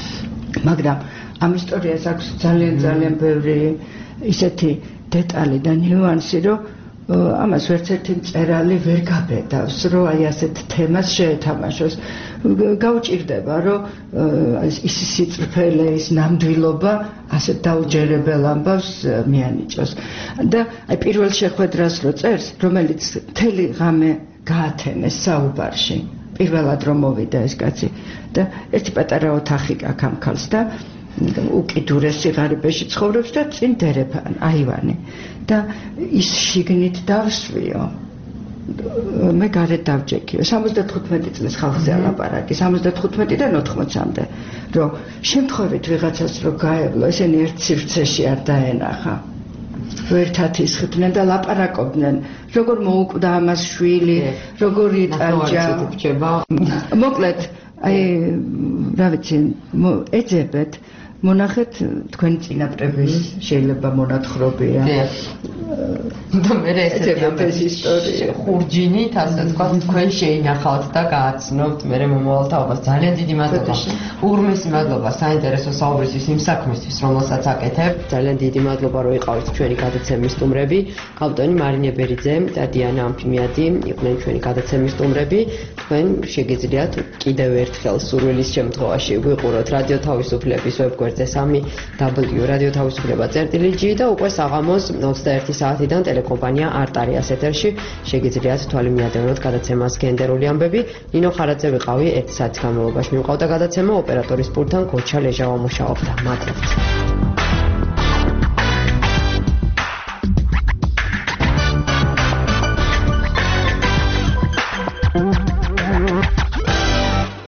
მაგრამ ამ ისტორიას აქვს ძალიან ბევრი ისეთი დეტალი და ნიუანსი, რომ ამას ვერც ერთი მწერალი ვერ გაბედავს, რომ აი ასეთ თემას შეეთამაშოს. გაუჭირდება, რომ ის სიწრფელე, ის ნამდვილობა ასეთ დაუჯერებელ ამბავს მიანიჭოს. და აი პირველ შეხვედრას რო წერს, რომელიც მთელი ღამე გაათენეს საუბარში. პირველად რომ მოვიდა ეს კაცი და ერთი პატარა ოთახი აქვს ამ ქალს და უკიდურეს სიღარიბეში ცხოვრობს და წინ დერეფანი, აივანი და ის შიგნით დავსვიო. მე გარეთ დავჯექიო 75 წლის ხალხზე ალაპარაკი 75-დან 80-მდე რომ შემთხვევით ვიღაცას რო გაევლო ესენი ერთ სივრცეში არ დაენახა ერთად ისხდნენ და ლაპარაკობდნენ როგორ მოუკვდა ამას შვილი როგორ იტანჯა მოკლედ აი რა ვიცი ეძებეთ მონახეთ თქვენი წინაპრების შეიძლება მონათხრობია და მე ეს ისტორია ხურჯინით ასე თქვა თქვენ შეინახავთ და გააცნობთ მე მომავალ თაობას ძალიან დიდი მადლობა უღრმესი მადლობა საინტერესო საუბრისთვის იმ საქმისთვის რომელსაც აკეთებ ძალიან დიდი მადლობა რომ იყავით ჩვენი გადაცემის სტუმრები ავტორი მარინე ბერიძე და დიანა ამფიმიადი იყვნენ ჩვენი გადაცემის სტუმრები თქვენ შეგიძლიათ კიდევ ერთხელ სურვილის შემთხვევაში გვიყუროთ რადიო თავისუფლების ვებგვერდზე 3w რადიო თავისუფლება.g და უკვე საღამოს 21 საათიდან ტელეკომპანია არტარიას ეთერში შეგიძლიათ თვალი მიადევნოთ გადაცემას გენდერული ამბები ნინო ხარაძე ვიყავი 1 საათის განმავლობაში მივყავდა გადაცემა ოპერატორის პულტთან გოჩა ლეჟავა მუშაობდა მადლობთ